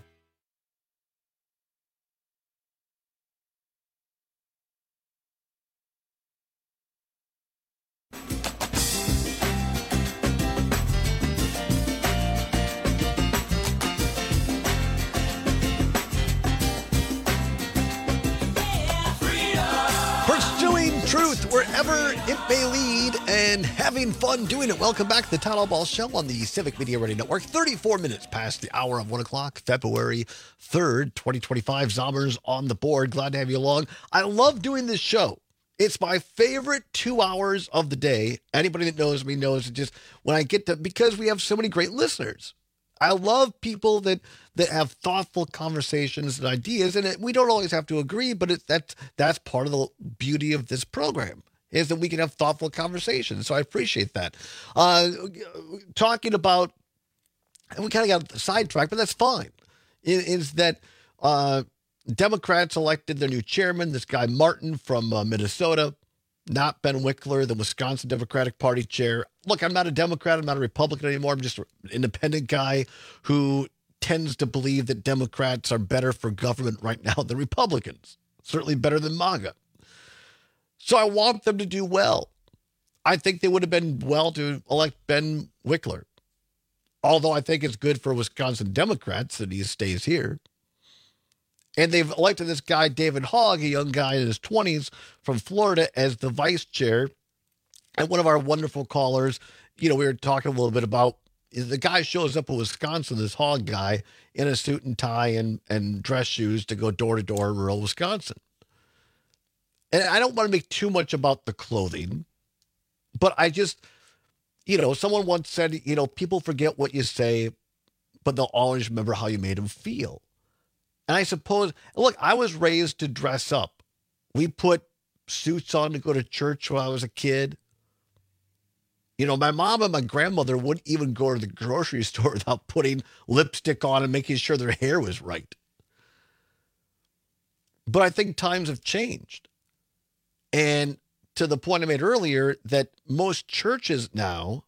truth wherever it may lead and having fun doing it. Welcome back to the Todd Albaugh Show on the Civic Media Radio Network. thirty-four minutes past the hour of one o'clock, February third, twenty twenty-five. Zombers on the board. Glad to have you along. I love doing this show. It's my favorite two hours of the day. Anybody that knows me knows it just when I get to, because we have so many great listeners. I love people that, that have thoughtful conversations and ideas, and it, we don't always have to agree, but it, that's, that's part of the beauty of this program, is that we can have thoughtful conversations. So I appreciate that. Uh, talking about, and we kind of got sidetracked, but that's fine, is, is that uh, Democrats elected their new chairman, this guy Martin from uh, Minnesota, not Ben Wickler, the Wisconsin Democratic Party chair. Look, I'm not a Democrat. I'm not a Republican anymore. I'm just an independent guy who tends to believe that Democrats are better for government right now than Republicans. Certainly better than MAGA. So I want them to do well. I think they would have been well to elect Ben Wickler. Although I think it's good for Wisconsin Democrats that he stays here. And they've elected this guy, David Hogg, a young guy in his twenties from Florida, as the vice chair. And one of our wonderful callers, you know, we were talking a little bit about, is the guy shows up in Wisconsin, this Hogg guy, in a suit and tie and, and dress shoes to go door to door in rural Wisconsin. And I don't want to make too much about the clothing, but I just, you know, someone once said, you know, people forget what you say, but they'll always remember how you made them feel. And I suppose, look, I was raised to dress up. We put suits on to go to church when I was a kid. You know, my mom and my grandmother wouldn't even go to the grocery store without putting lipstick on and making sure their hair was right. But I think times have changed. And to the point I made earlier, that most churches now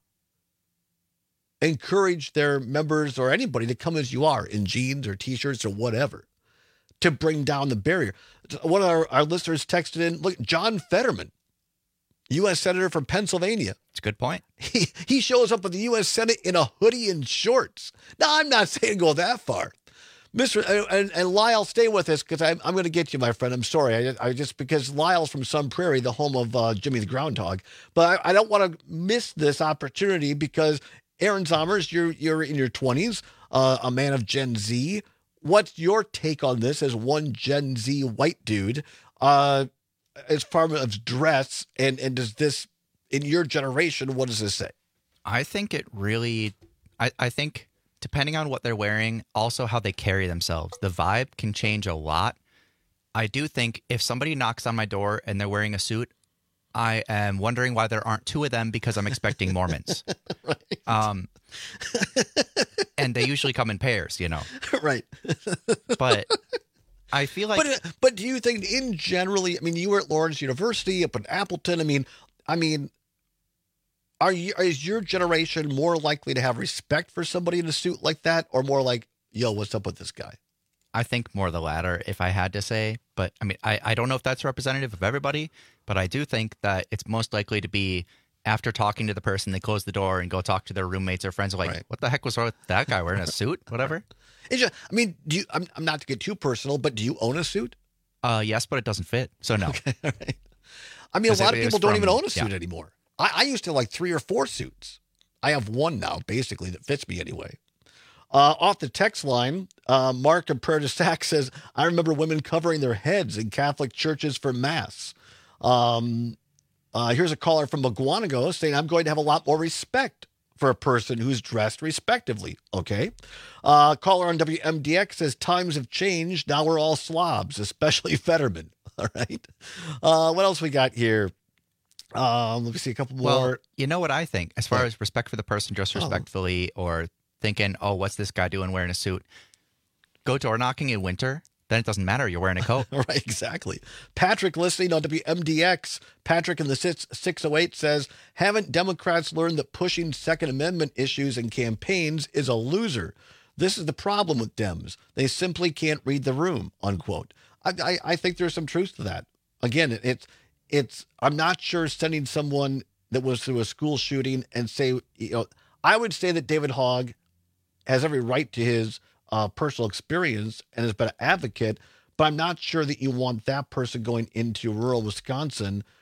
encourage their members or anybody to come as you are, in jeans or T-shirts or whatever, to bring down the barrier. One of our, our listeners texted in, look, John Fetterman, U S Senator from Pennsylvania. It's a good point. He, he shows up at the U S Senate in a hoodie and shorts. Now, I'm not saying go that far. Mister And, and, and Lyle, stay with us, because I'm, I'm going to get you, my friend. I'm sorry. I, I just, because Lyle's from Sun Prairie, the home of uh, Jimmy the Groundhog. But I, I don't want to miss this opportunity, because Aaron Zommers, you're, you're in your twenties, uh, a man of Gen Z. What's your take on this as one Gen Z white dude, uh, as far as dress, and, and does this, in your generation, what does this say? I think it really, I, I think depending on what they're wearing, also how they carry themselves, the vibe can change a lot. I do think if somebody knocks on my door and they're wearing a suit, I am wondering why there aren't two of them, because I'm expecting Mormons. Right. Um, and they usually come in pairs, you know. Right. But I feel like... But, but do you think in generally, I mean, you were at Lawrence University, up in Appleton. I mean, I mean, are you, is your generation more likely to have respect for somebody in a suit like that, or more like, yo, what's up with this guy? I think more the latter, if I had to say. But I mean, I, I don't know if that's representative of everybody, but I do think that it's most likely to be after talking to the person, they close the door and go talk to their roommates or friends. Are like, right. What the heck was wrong with that guy wearing a suit? Whatever. It's just, I mean, do you, I'm, I'm not to get too personal, but do you own a suit? Uh, yes, but it doesn't fit. So no. Okay, all right. I mean, a lot of people don't from, even own a suit yeah. anymore. I, I used to have like three or four suits. I have one now, basically, that fits me anyway. Uh, off the text line, uh, Mark in Prairie du Sac says, I remember women covering their heads in Catholic churches for Mass. Um, uh, here's a caller from Maguanago saying, I'm going to have a lot more respect for a person who's dressed respectively. Okay. Uh, caller on W M D X says, times have changed. Now we're all slobs, especially Fetterman. All right. Uh, what else we got here? Um, let me see a couple more. Well, you know what I think, as far oh. as respect for the person dressed respectfully, oh. or thinking, oh, what's this guy doing wearing a suit? Go door knocking in winter, then it doesn't matter. You're wearing a coat. Right, exactly. Patrick listening on W M D X. Patrick in the six oh eight says, haven't Democrats learned that pushing Second Amendment issues in campaigns is a loser? This is the problem with Dems. They simply can't read the room, unquote. I, I, I think there's some truth to that. Again, it, it's, it's, I'm not sure sending someone that was through a school shooting and say, you know, I would say that David Hogg has every right to his uh, personal experience and has been an advocate, but I'm not sure that you want that person going into rural Wisconsin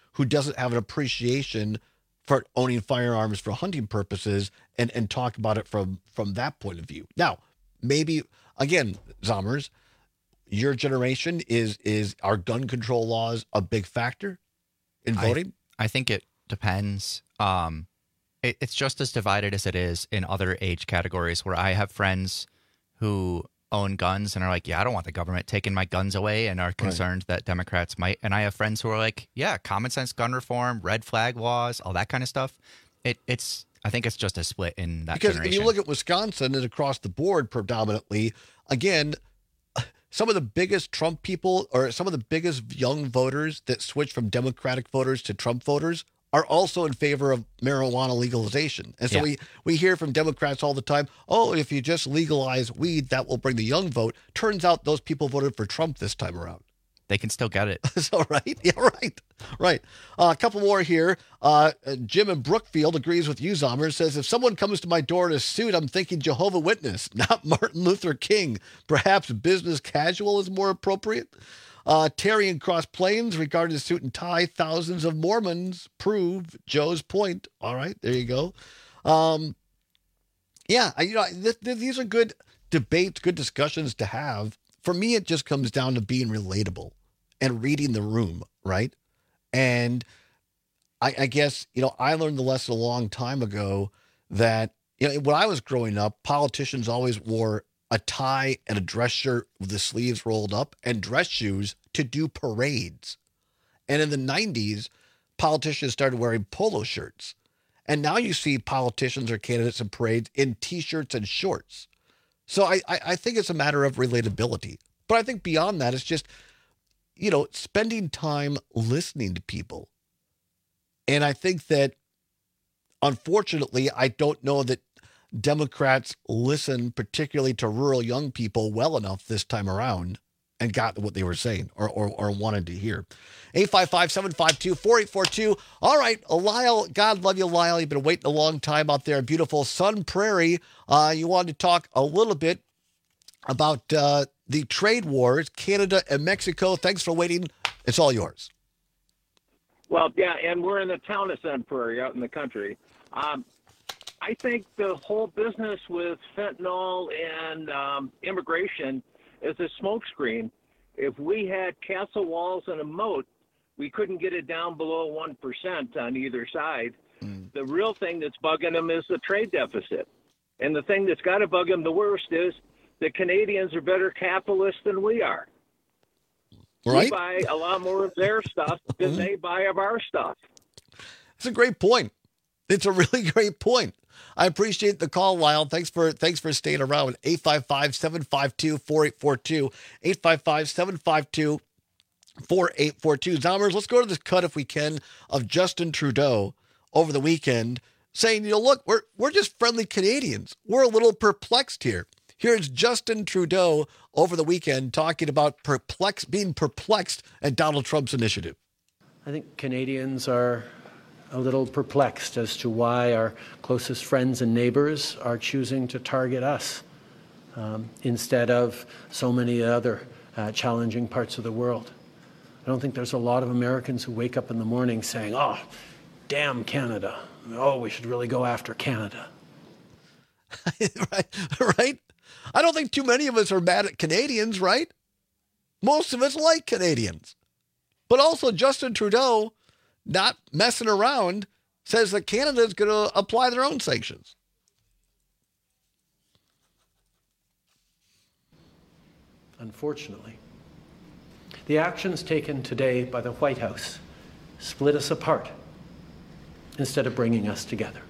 who doesn't have an appreciation for owning firearms for hunting purposes and, and talk about it from, from that point of view. Now, maybe, again, Zommers, your generation, is is our gun control laws a big factor in voting? I, I think it depends. Um, it, it's just as divided as it is in other age categories, where I have friends who own guns and are like, yeah, I don't want the government taking my guns away, and are concerned right. that Democrats might. And I have friends who are like, yeah, common sense gun reform, red flag laws, all that kind of stuff. It it's I think it's just a split in that because generation. If you look at Wisconsin and across the board predominantly, again, some of the biggest Trump people, or some of the biggest young voters that switch from Democratic voters to Trump voters, are also in favor of marijuana legalization. And so yeah. we, we hear from Democrats all the time, oh, if you just legalize weed, that will bring the young vote. Turns out those people voted for Trump this time around. They can still get it. So, right? Yeah, right. Right. Uh, a couple more here. Uh, Jim in Brookfield agrees with you, Zomer. Says, if someone comes to my door in a suit, I'm thinking Jehovah Witness, not Martin Luther King. Perhaps business casual is more appropriate. Uh, Terry in Cross Plains, regarding the suit and tie, thousands of Mormons prove Joe's point. All right, there you go. Um, yeah, you know, th- th- these are good debates, good discussions to have. For me, it just comes down to being relatable and reading the room, right? And I, I guess, you know, I learned the lesson a long time ago that, you know, when I was growing up, politicians always wore a tie and a dress shirt with the sleeves rolled up and dress shoes to do parades. And in the nineties, politicians started wearing polo shirts. And now you see politicians or candidates in parades in T-shirts and shorts. So I, I, I think it's a matter of relatability. But I think beyond that, it's just, you know, spending time listening to people. And I think that, unfortunately, I don't know that Democrats listen particularly to rural young people well enough this time around and got what they were saying or or, or wanted to hear. eight five five, seven five two, four eight four two. All right, Lyle, God love you, Lyle. You've been waiting a long time out there in beautiful Sun Prairie. Uh, you wanted to talk a little bit about uh, the trade wars, Canada and Mexico. Thanks for waiting. It's all yours. Well, yeah, and we're in the town of Sun Prairie out in the country. Um, I think the whole business with fentanyl and um, immigration is a smokescreen. If we had castle walls and a moat, we couldn't get it down below one percent on either side. Mm. The real thing that's bugging them is the trade deficit. And the thing that's got to bug them the worst is the Canadians are better capitalists than we are. Right? We buy a lot more of their stuff than they buy of our stuff. It's a great point. It's a really great point. I appreciate the call, Lyle. Thanks for thanks for staying around. eight five five, seven five two, four eight four two. eight five five, seven five two, four eight four two. Zommers, let's go to this cut, if we can, of Justin Trudeau over the weekend saying, you know, look, we're we're just friendly Canadians. We're a little perplexed here. Here's Justin Trudeau over the weekend talking about perplex, being perplexed at Donald Trump's initiative. I think Canadians are a little perplexed as to why our closest friends and neighbors are choosing to target us um, instead of so many other uh, challenging parts of the world. I don't think there's a lot of Americans who wake up in the morning saying, oh, damn Canada. Oh, we should really go after Canada. right, right? I don't think too many of us are mad at Canadians, right? Most of us like Canadians. But also Justin Trudeau, not messing around, says that Canada is going to apply their own sanctions. Unfortunately, the actions taken today by the White House split us apart instead of bringing us together.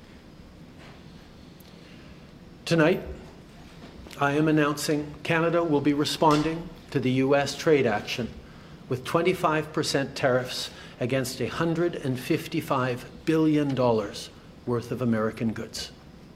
Tonight, I am announcing Canada will be responding to the U S trade action with twenty-five percent tariffs against one hundred fifty-five billion dollars worth of American goods.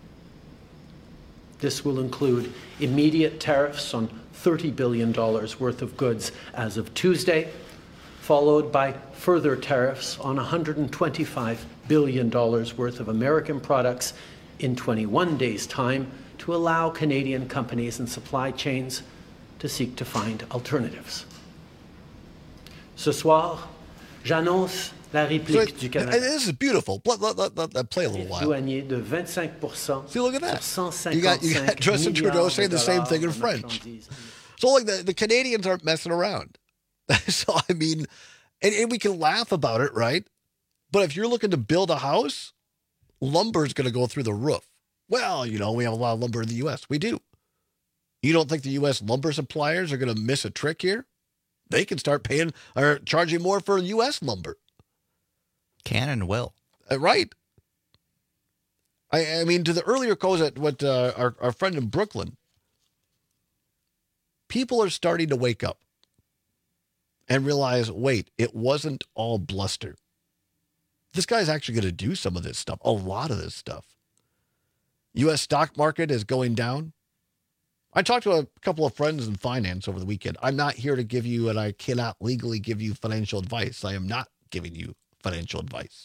This will include immediate tariffs on thirty billion dollars worth of goods as of Tuesday, followed by further tariffs on one hundred twenty-five billion dollars worth of American products in twenty-one days' time to allow Canadian companies and supply chains to seek to find alternatives. Ce soir, j'annonce La réplique so du it, Canada. this is beautiful. Let, let, let, let, let play a little while. Douanier de twenty-five percent. See, look at that. Sur You got, you got Justin Trudeau saying the same thing in French. So, like, the, the Canadians aren't messing around. So, I mean, and, and we can laugh about it, right? But if you're looking to build a house, lumber is going to go through the roof. Well, you know, we have a lot of lumber in the U S. We do. You don't think the U S lumber suppliers are going to miss a trick here? They can start paying or charging more for U S lumber. Can and will. Uh, right. I, I mean, to the earlier calls at what uh, our, our friend in Brooklyn, people are starting to wake up and realize, wait, it wasn't all bluster. This guy's actually going to do some of this stuff, a lot of this stuff. U S stock market is going down. I talked to a couple of friends in finance over the weekend. I'm not here to give you, and I cannot legally give you financial advice. I am not giving you financial advice.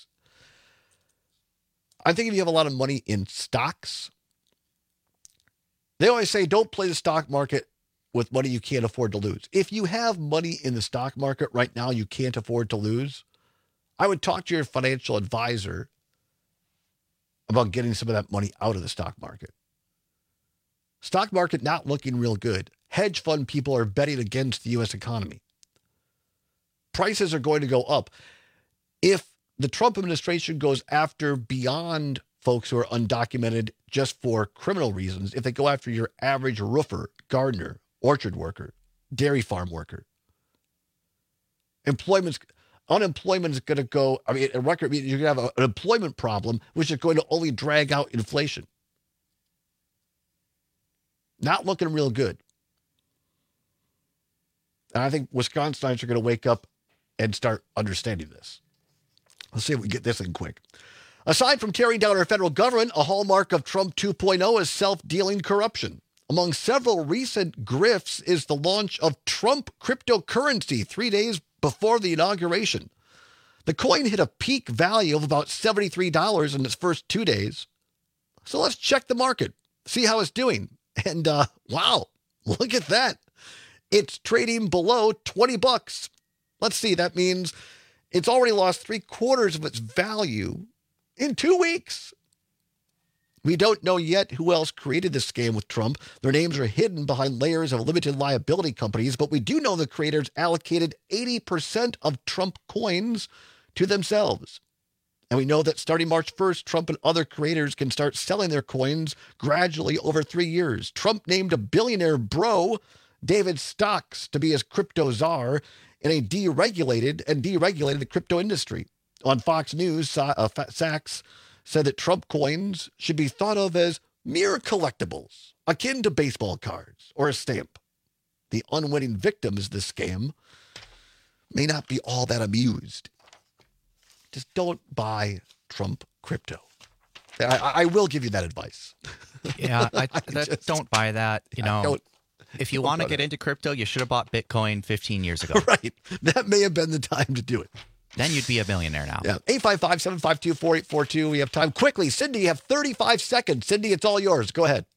I think if you have a lot of money in stocks, they always say don't play the stock market with money you can't afford to lose. If you have money in the stock market right now you can't afford to lose, I would talk to your financial advisor about getting some of that money out of the stock market. Stock market not looking real good. Hedge fund people are betting against the U S economy. Prices are going to go up. If the Trump administration goes after beyond folks who are undocumented just for criminal reasons, if they go after your average roofer, gardener, orchard worker, dairy farm worker, employment's unemployment is going to go, I mean, a record, you're going to have an employment problem, which is going to only drag out inflation. Not looking real good. And I think Wisconsinites are going to wake up and start understanding this. Let's see if we get this in quick. Aside from tearing down our federal government, a hallmark of Trump two point oh is self-dealing corruption. Among several recent grifts is the launch of Trump cryptocurrency three days before the inauguration. The coin hit a peak value of about seventy-three dollars in its first two days. So let's check the market, see how it's doing. And uh, wow, look at that. It's trading below twenty bucks. Let's see, that means it's already lost three quarters of its value in two weeks. We don't know yet who else created this scam with Trump. Their names are hidden behind layers of limited liability companies, but we do know the creators allocated eighty percent of Trump coins to themselves. And we know that starting March first, Trump and other creators can start selling their coins gradually over three years. Trump named a billionaire bro, David Stocks, to be his crypto czar in a deregulated and deregulated the crypto industry. On Fox News, uh, Sachs said that Trump coins should be thought of as mere collectibles, akin to baseball cards or a stamp. The unwitting victims of this scam may not be all that amused. Just don't buy Trump crypto. I, I will give you that advice. Yeah, I, I that, just, don't buy that. You know, don't, if you want to get it. into crypto, you should have bought Bitcoin fifteen years ago. Right. That may have been the time to do it. Then you'd be a millionaire now. Yeah. eight five five, seven five two, four eight four two. We have time. Quickly, Cindy, you have thirty-five seconds. Cindy, it's all yours. Go ahead.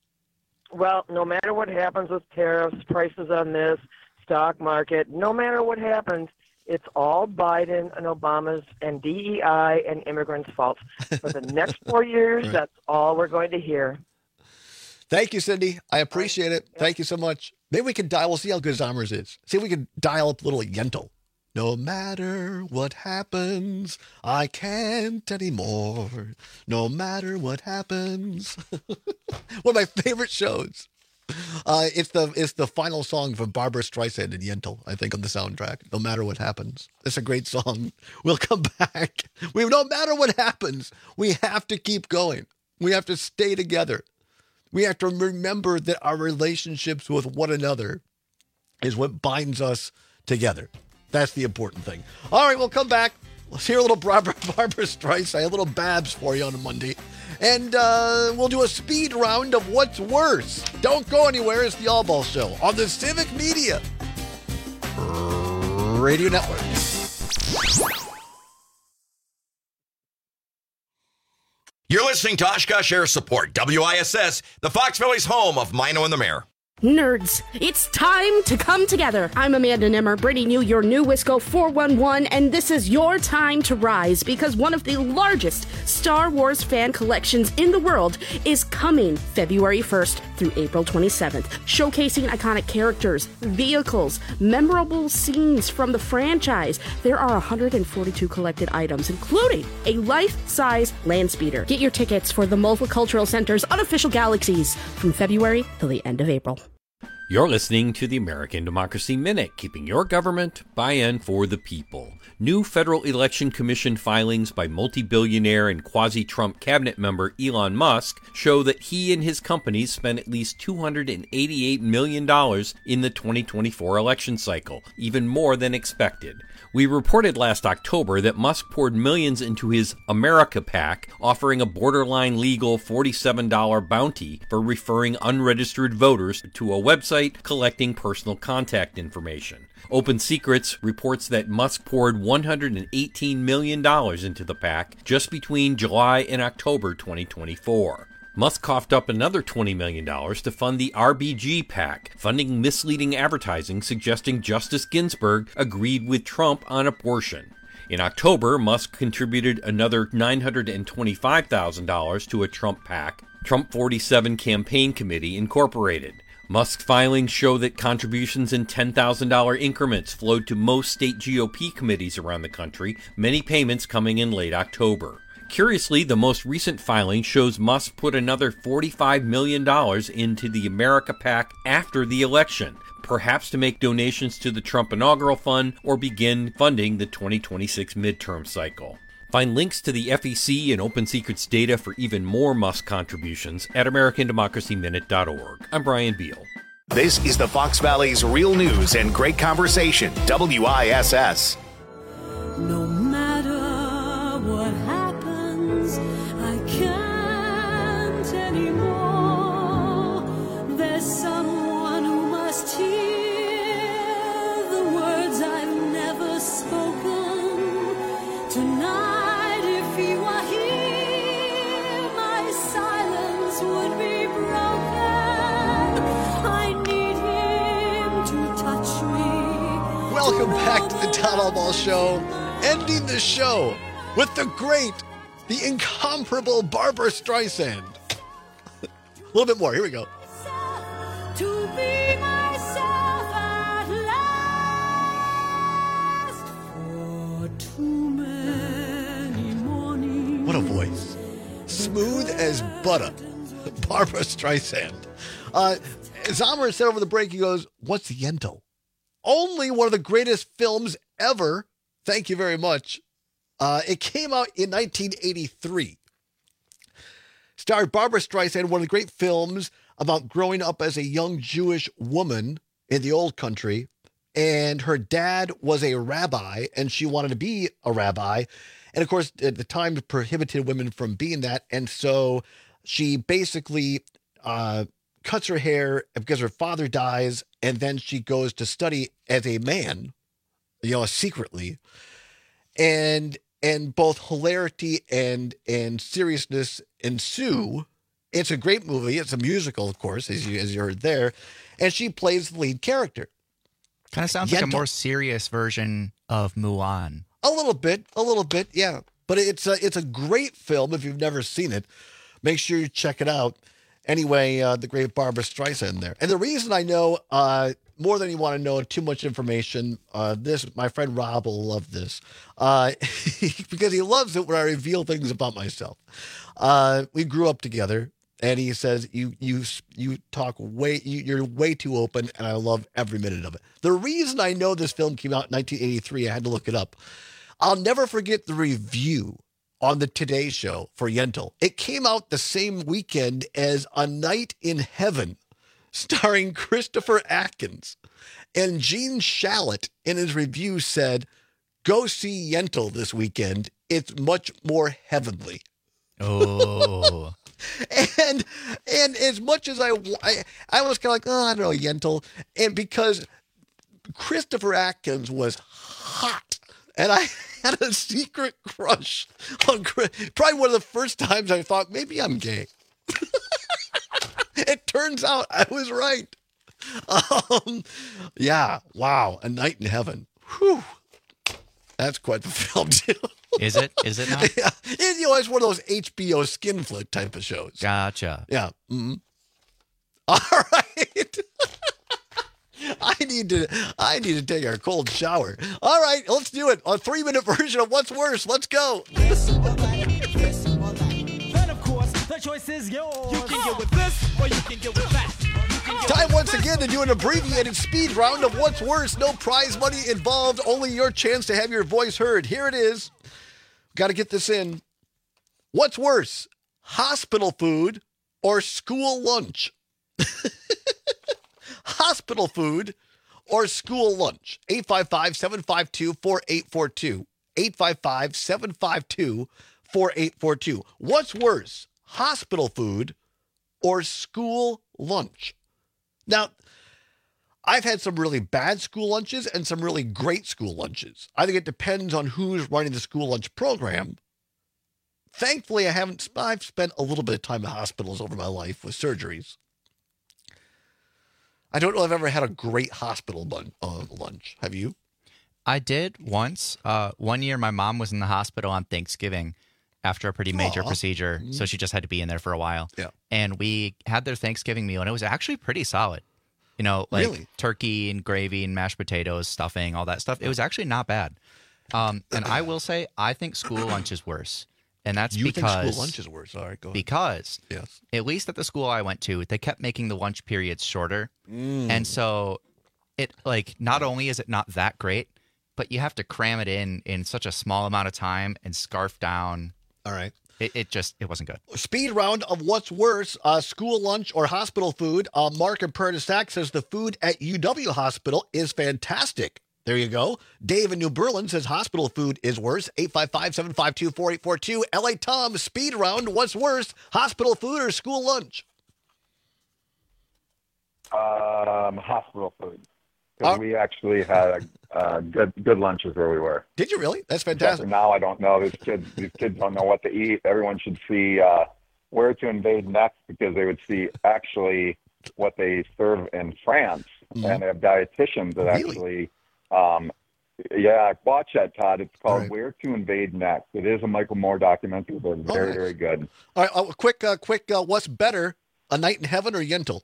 Well, no matter what happens with tariffs, prices on this, stock market, no matter what happens, it's all Biden and Obama's and D E I and immigrants' fault. For the next four years, right. That's all we're going to hear. Thank you, Cindy. I appreciate it. Yep. Thank you so much. Maybe we can dial. We'll see how good Zommers is. See if we can dial up a little Yentl. No matter what happens, I can't anymore. No matter what happens. One of my favorite shows. Uh, it's the it's the final song from Barbra Streisand and Yentl, I think, on the soundtrack. No matter what happens. It's a great song. We'll come back. We no matter what happens, we have to keep going. We have to stay together. We have to remember that our relationships with one another is what binds us together. That's the important thing. All right, we'll come back. Let's hear a little Barbra, Barbra Streisand, a little Babs for you on a Monday. And uh, we'll do a speed round of what's worse. Don't go anywhere. It's the All Ball Show on the Civic Media Radio Network. You're listening to Oshkosh Air Support, W I S S, the Fox Valley's home of Mino and the Mayor. Nerds, it's time to come together. I'm Amanda Nimmer, bringing you your new Wisco four one one, and this is your time to rise because one of the largest Star Wars fan collections in the world is coming February first through April twenty-seventh, showcasing iconic characters, vehicles, memorable scenes from the franchise. There are one hundred forty-two collected items, including a life-size land speeder. Get your tickets for the Multicultural Center's unofficial Galaxies from February till the end of April. You're listening to the American Democracy Minute, keeping your government by and for the people. New Federal Election Commission filings by multi-billionaire and quasi-Trump cabinet member Elon Musk show that he and his companies spent at least two hundred eighty-eight million dollars in the twenty twenty-four election cycle, even more than expected. We reported last October that Musk poured millions into his America PAC, offering a borderline legal forty-seven dollars bounty for referring unregistered voters to a website collecting personal contact information. Open Secrets reports that Musk poured one hundred eighteen million dollars into the PAC just between July and October twenty twenty-four. Musk coughed up another twenty million dollars to fund the R B G PAC, funding misleading advertising suggesting Justice Ginsburg agreed with Trump on abortion. In October, Musk contributed another nine hundred twenty-five thousand dollars to a Trump PAC, Trump forty-seven Campaign Committee, Incorporated. Musk's filings show that contributions in ten thousand dollars increments flowed to most state G O P committees around the country, many payments coming in late October. Curiously, the most recent filing shows Musk put another forty-five million dollars into the America PAC after the election, perhaps to make donations to the Trump Inaugural Fund or begin funding the twenty twenty-six midterm cycle. Find links to the F E C and Open Secrets data for even more Musk contributions at American Democracy Minute dot org. I'm Brian Beal. This is the Fox Valley's Real News and Great Conversation, W I S S. No matter what happens, I can't anymore. There's someone who must hear the words I've never spoken. Tonight, if he were here, my silence would be broken. I need him to touch me. Welcome back to the Town Hall Ball Show. Ending the show with the great, the incomparable Barbra Streisand. A little bit more. Here we go. To be myself at last for too many mornings. What a voice. Smooth as butter. Barbra Streisand. Uh, Zomer said over the break, he goes, what's Yentl? Only one of the greatest films ever. Thank you very much. Uh, it came out in nineteen eighty-three. Starred Barbra Streisand, one of the great films about growing up as a young Jewish woman in the old country. And her dad was a rabbi, and she wanted to be a rabbi. And of course, at the time, prohibited women from being that. And so she basically uh, cuts her hair because her father dies, and then she goes to study as a man, you know, secretly. And and both hilarity and and seriousness ensue. It's a great movie. It's a musical, of course, as you as you heard there. And she plays the lead character. Kind of sounds Yentl. Like a more serious version of Mulan. A little bit, a little bit, yeah. But it's a it's a great film. If you've never seen it, make sure you check it out. Anyway, uh, the great Barbra Streisand there. And the reason I know uh, more than you want to know too much information, uh, this my friend Rob will love this uh, because he loves it when I reveal things about myself. Uh, we grew up together, and he says you you you talk way you, you're way too open, and I love every minute of it. The reason I know this film came out in nineteen eighty-three, I had to look it up. I'll never forget the review on the Today Show for Yentl. It came out the same weekend as A Night in Heaven, starring Christopher Atkins. And Gene Shalit, in his review, said, go see Yentl this weekend. It's much more heavenly. Oh. and and as much as I, I, I was kind of like, oh, I don't know, Yentl. And because Christopher Atkins was hot, and I had a secret crush on Chris. Probably one of the first times I thought, maybe I'm gay. It turns out I was right. um, yeah, wow, A Night in Heaven. Whew. That's quite the film, too. Is it? Is it not? Yeah. It, you know, it's one of those H B O skin flick type of shows. Gotcha. Yeah. Mm-hmm. All right. I need to I need to take a cold shower. All right, let's do it. A three-minute version of What's Worse. Let's go. This or that, this or that. Then, of course, the choice is yours. You can get with this or you can get with that. Time once again to do an abbreviated speed round of What's Worse. No prize money involved, only your chance to have your voice heard. Here it is. Got to get this in. What's worse, hospital food or school lunch? Hospital food or school lunch? eight five five, seven five two, four eight four two. eight five five, seven five two, four eight four two. What's worse, hospital food or school lunch? Now, I've had some really bad school lunches and some really great school lunches. I think it depends on who's running the school lunch program. Thankfully, I haven't, sp- I've spent a little bit of time in hospitals over my life with surgeries. I don't know if I've ever had a great hospital bun- uh, lunch. Have you? I did once. Uh, one year, my mom was in the hospital on Thanksgiving after a pretty major Aww. procedure, Mm-hmm. so she just had to be in there for a while. Yeah. And we had their Thanksgiving meal, and it was actually pretty solid. You know, like Really? turkey and gravy and mashed potatoes, stuffing, all that stuff. It was actually not bad. Um, and I will say, I think school lunch is worse. And that's You because think school lunch is worse? All right, go ahead. Because yes. at least at the school I went to, they kept making the lunch periods shorter. Mm. And so it like not only is it not that great, but you have to cram it in in such a small amount of time and scarf down. All right. It, it just, it wasn't good. Speed round of What's Worse, uh, school lunch or hospital food. Uh, Mark in Prairie du Sac says the food at U W Hospital is fantastic. There you go. Dave in New Berlin says hospital food is worse. eight five five, seven five two, four eight four two. L A Tom, speed round. What's worse, hospital food or school lunch? Um, hospital food. Because we actually had uh, good good lunches where we were. Did you really? That's Except fantastic. for now, I don't know. These kids, these kids don't know what to eat. Everyone should see uh, Where to Invade Next, because they would see actually what they serve in France, Mhm. and they have dietitians that Really? actually. Um, yeah, watch that, Todd. It's called right. Where to Invade Next. It is a Michael Moore documentary, but it's very, nice. very good. All right, uh, quick, uh, quick. Uh, what's better, A Night in Heaven or Yentl?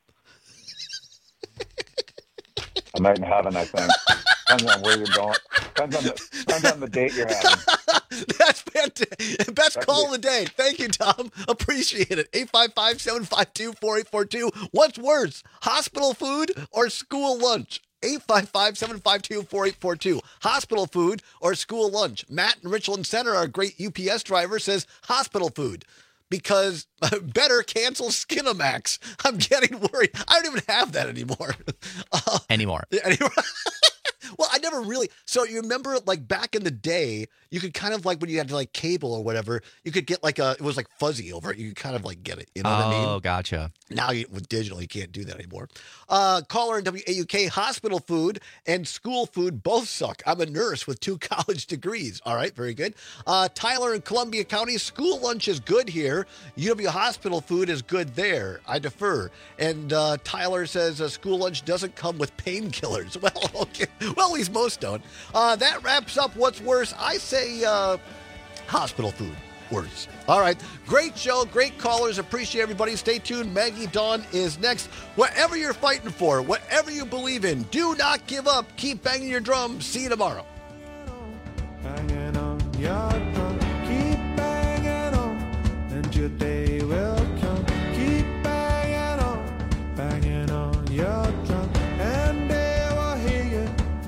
A Night in Heaven, I think. Depends on where you're going. Depends on the, depends on the date you're having. That's fantastic. Best call of the day. Thank you, Tom. Appreciate it. eight five five, seven five two, four eight four two. What's worse, hospital food or school lunch? eight five five, seven five two, four eight four two. Hospital food or school lunch? Matt in Richland Center, our great U P S driver, says hospital food. Because better cancel Skinamax. I'm getting worried. I don't even have that anymore. Uh, Anymore. anymore. Well, I never really. So you remember, like back in the day, you could kind of like when you had like cable or whatever, you could get like a. It was like fuzzy over it. You could kind of like get it. You know oh, what I mean? Oh, gotcha. Now you, with digital, you can't do that anymore. Uh, caller in W A U K, hospital food and school food both suck. I'm a nurse with two college degrees. All right, very good. Uh, Tyler in Columbia County, school lunch is good here. U W hospital food is good there. I defer. And uh, Tyler says uh, school lunch doesn't come with painkillers. Well, okay. Well, at least most don't. Uh, that wraps up What's Worse. I say uh, hospital food. Worse. All right. Great show. Great callers. Appreciate everybody. Stay tuned. Maggie Dawn is next. Whatever you're fighting for, whatever you believe in, do not give up. Keep banging your drums. See you tomorrow. Banging on your drum, keep banging on, and your day will come. Keep banging on, banging on your drum, and they will hear you.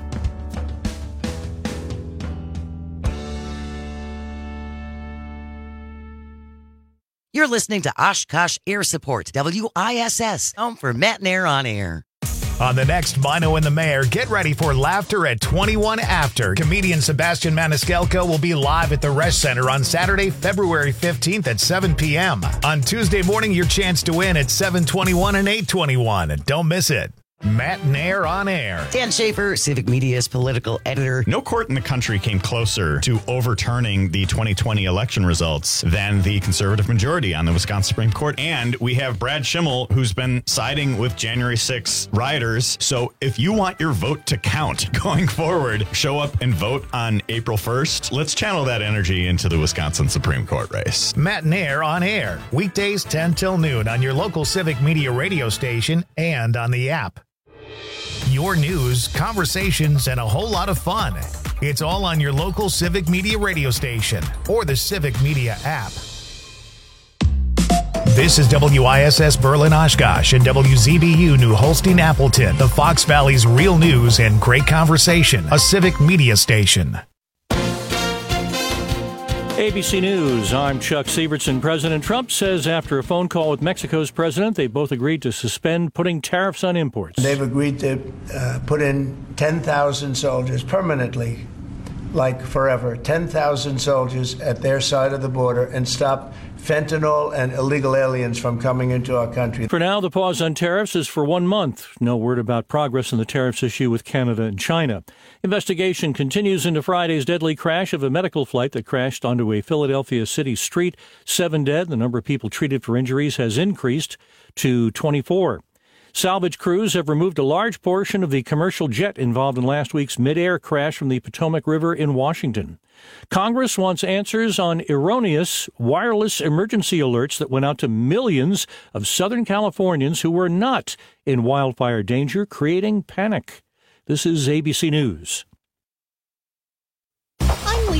You're listening to Oshkosh Air Support, W I S S, home for Matt and Air on air. On the next Mino and the Mayor, get ready for laughter at twenty-one after. Comedian Sebastian Maniscalco will be live at the Resch Center on Saturday, February fifteenth at seven p.m. On Tuesday morning, your chance to win at seven twenty-one and eight twenty-one. Don't miss it. Matt Nair on air. Dan Schaefer, Civic Media's political editor. No court in the country came closer to overturning the twenty twenty election results than the conservative majority on the Wisconsin Supreme Court. And we have Brad Schimmel, who's been siding with January sixth rioters. So if you want your vote to count going forward, show up and vote on April first. Let's channel that energy into the Wisconsin Supreme Court race. Matt Nair on air. Weekdays ten till noon on your local Civic Media radio station and on the app. Your news, conversations, and a whole lot of fun. It's all on your local Civic Media radio station or the Civic Media app. This is W I S S Berlin Oshkosh and W Z B U New Holstein Appleton, the Fox Valley's real news and great conversation, a Civic Media station. A B C News, I'm Chuck Sievertson. President Trump says after a phone call with Mexico's president, they both agreed to suspend putting tariffs on imports. They've agreed to uh, put in ten thousand soldiers permanently, like forever, ten thousand soldiers at their side of the border and stop fentanyl and illegal aliens from coming into our country. For now, the pause on tariffs is for one month. No word about progress in the tariffs issue with Canada and China. Investigation continues into Friday's deadly crash of a medical flight that crashed onto a Philadelphia city street. Seven dead. The number of people treated for injuries has increased to twenty-four. Salvage crews have removed a large portion of the commercial jet involved in last week's mid-air crash from the Potomac River in Washington. Congress wants answers on erroneous wireless emergency alerts that went out to millions of Southern Californians who were not in wildfire danger, creating panic. This is A B C News.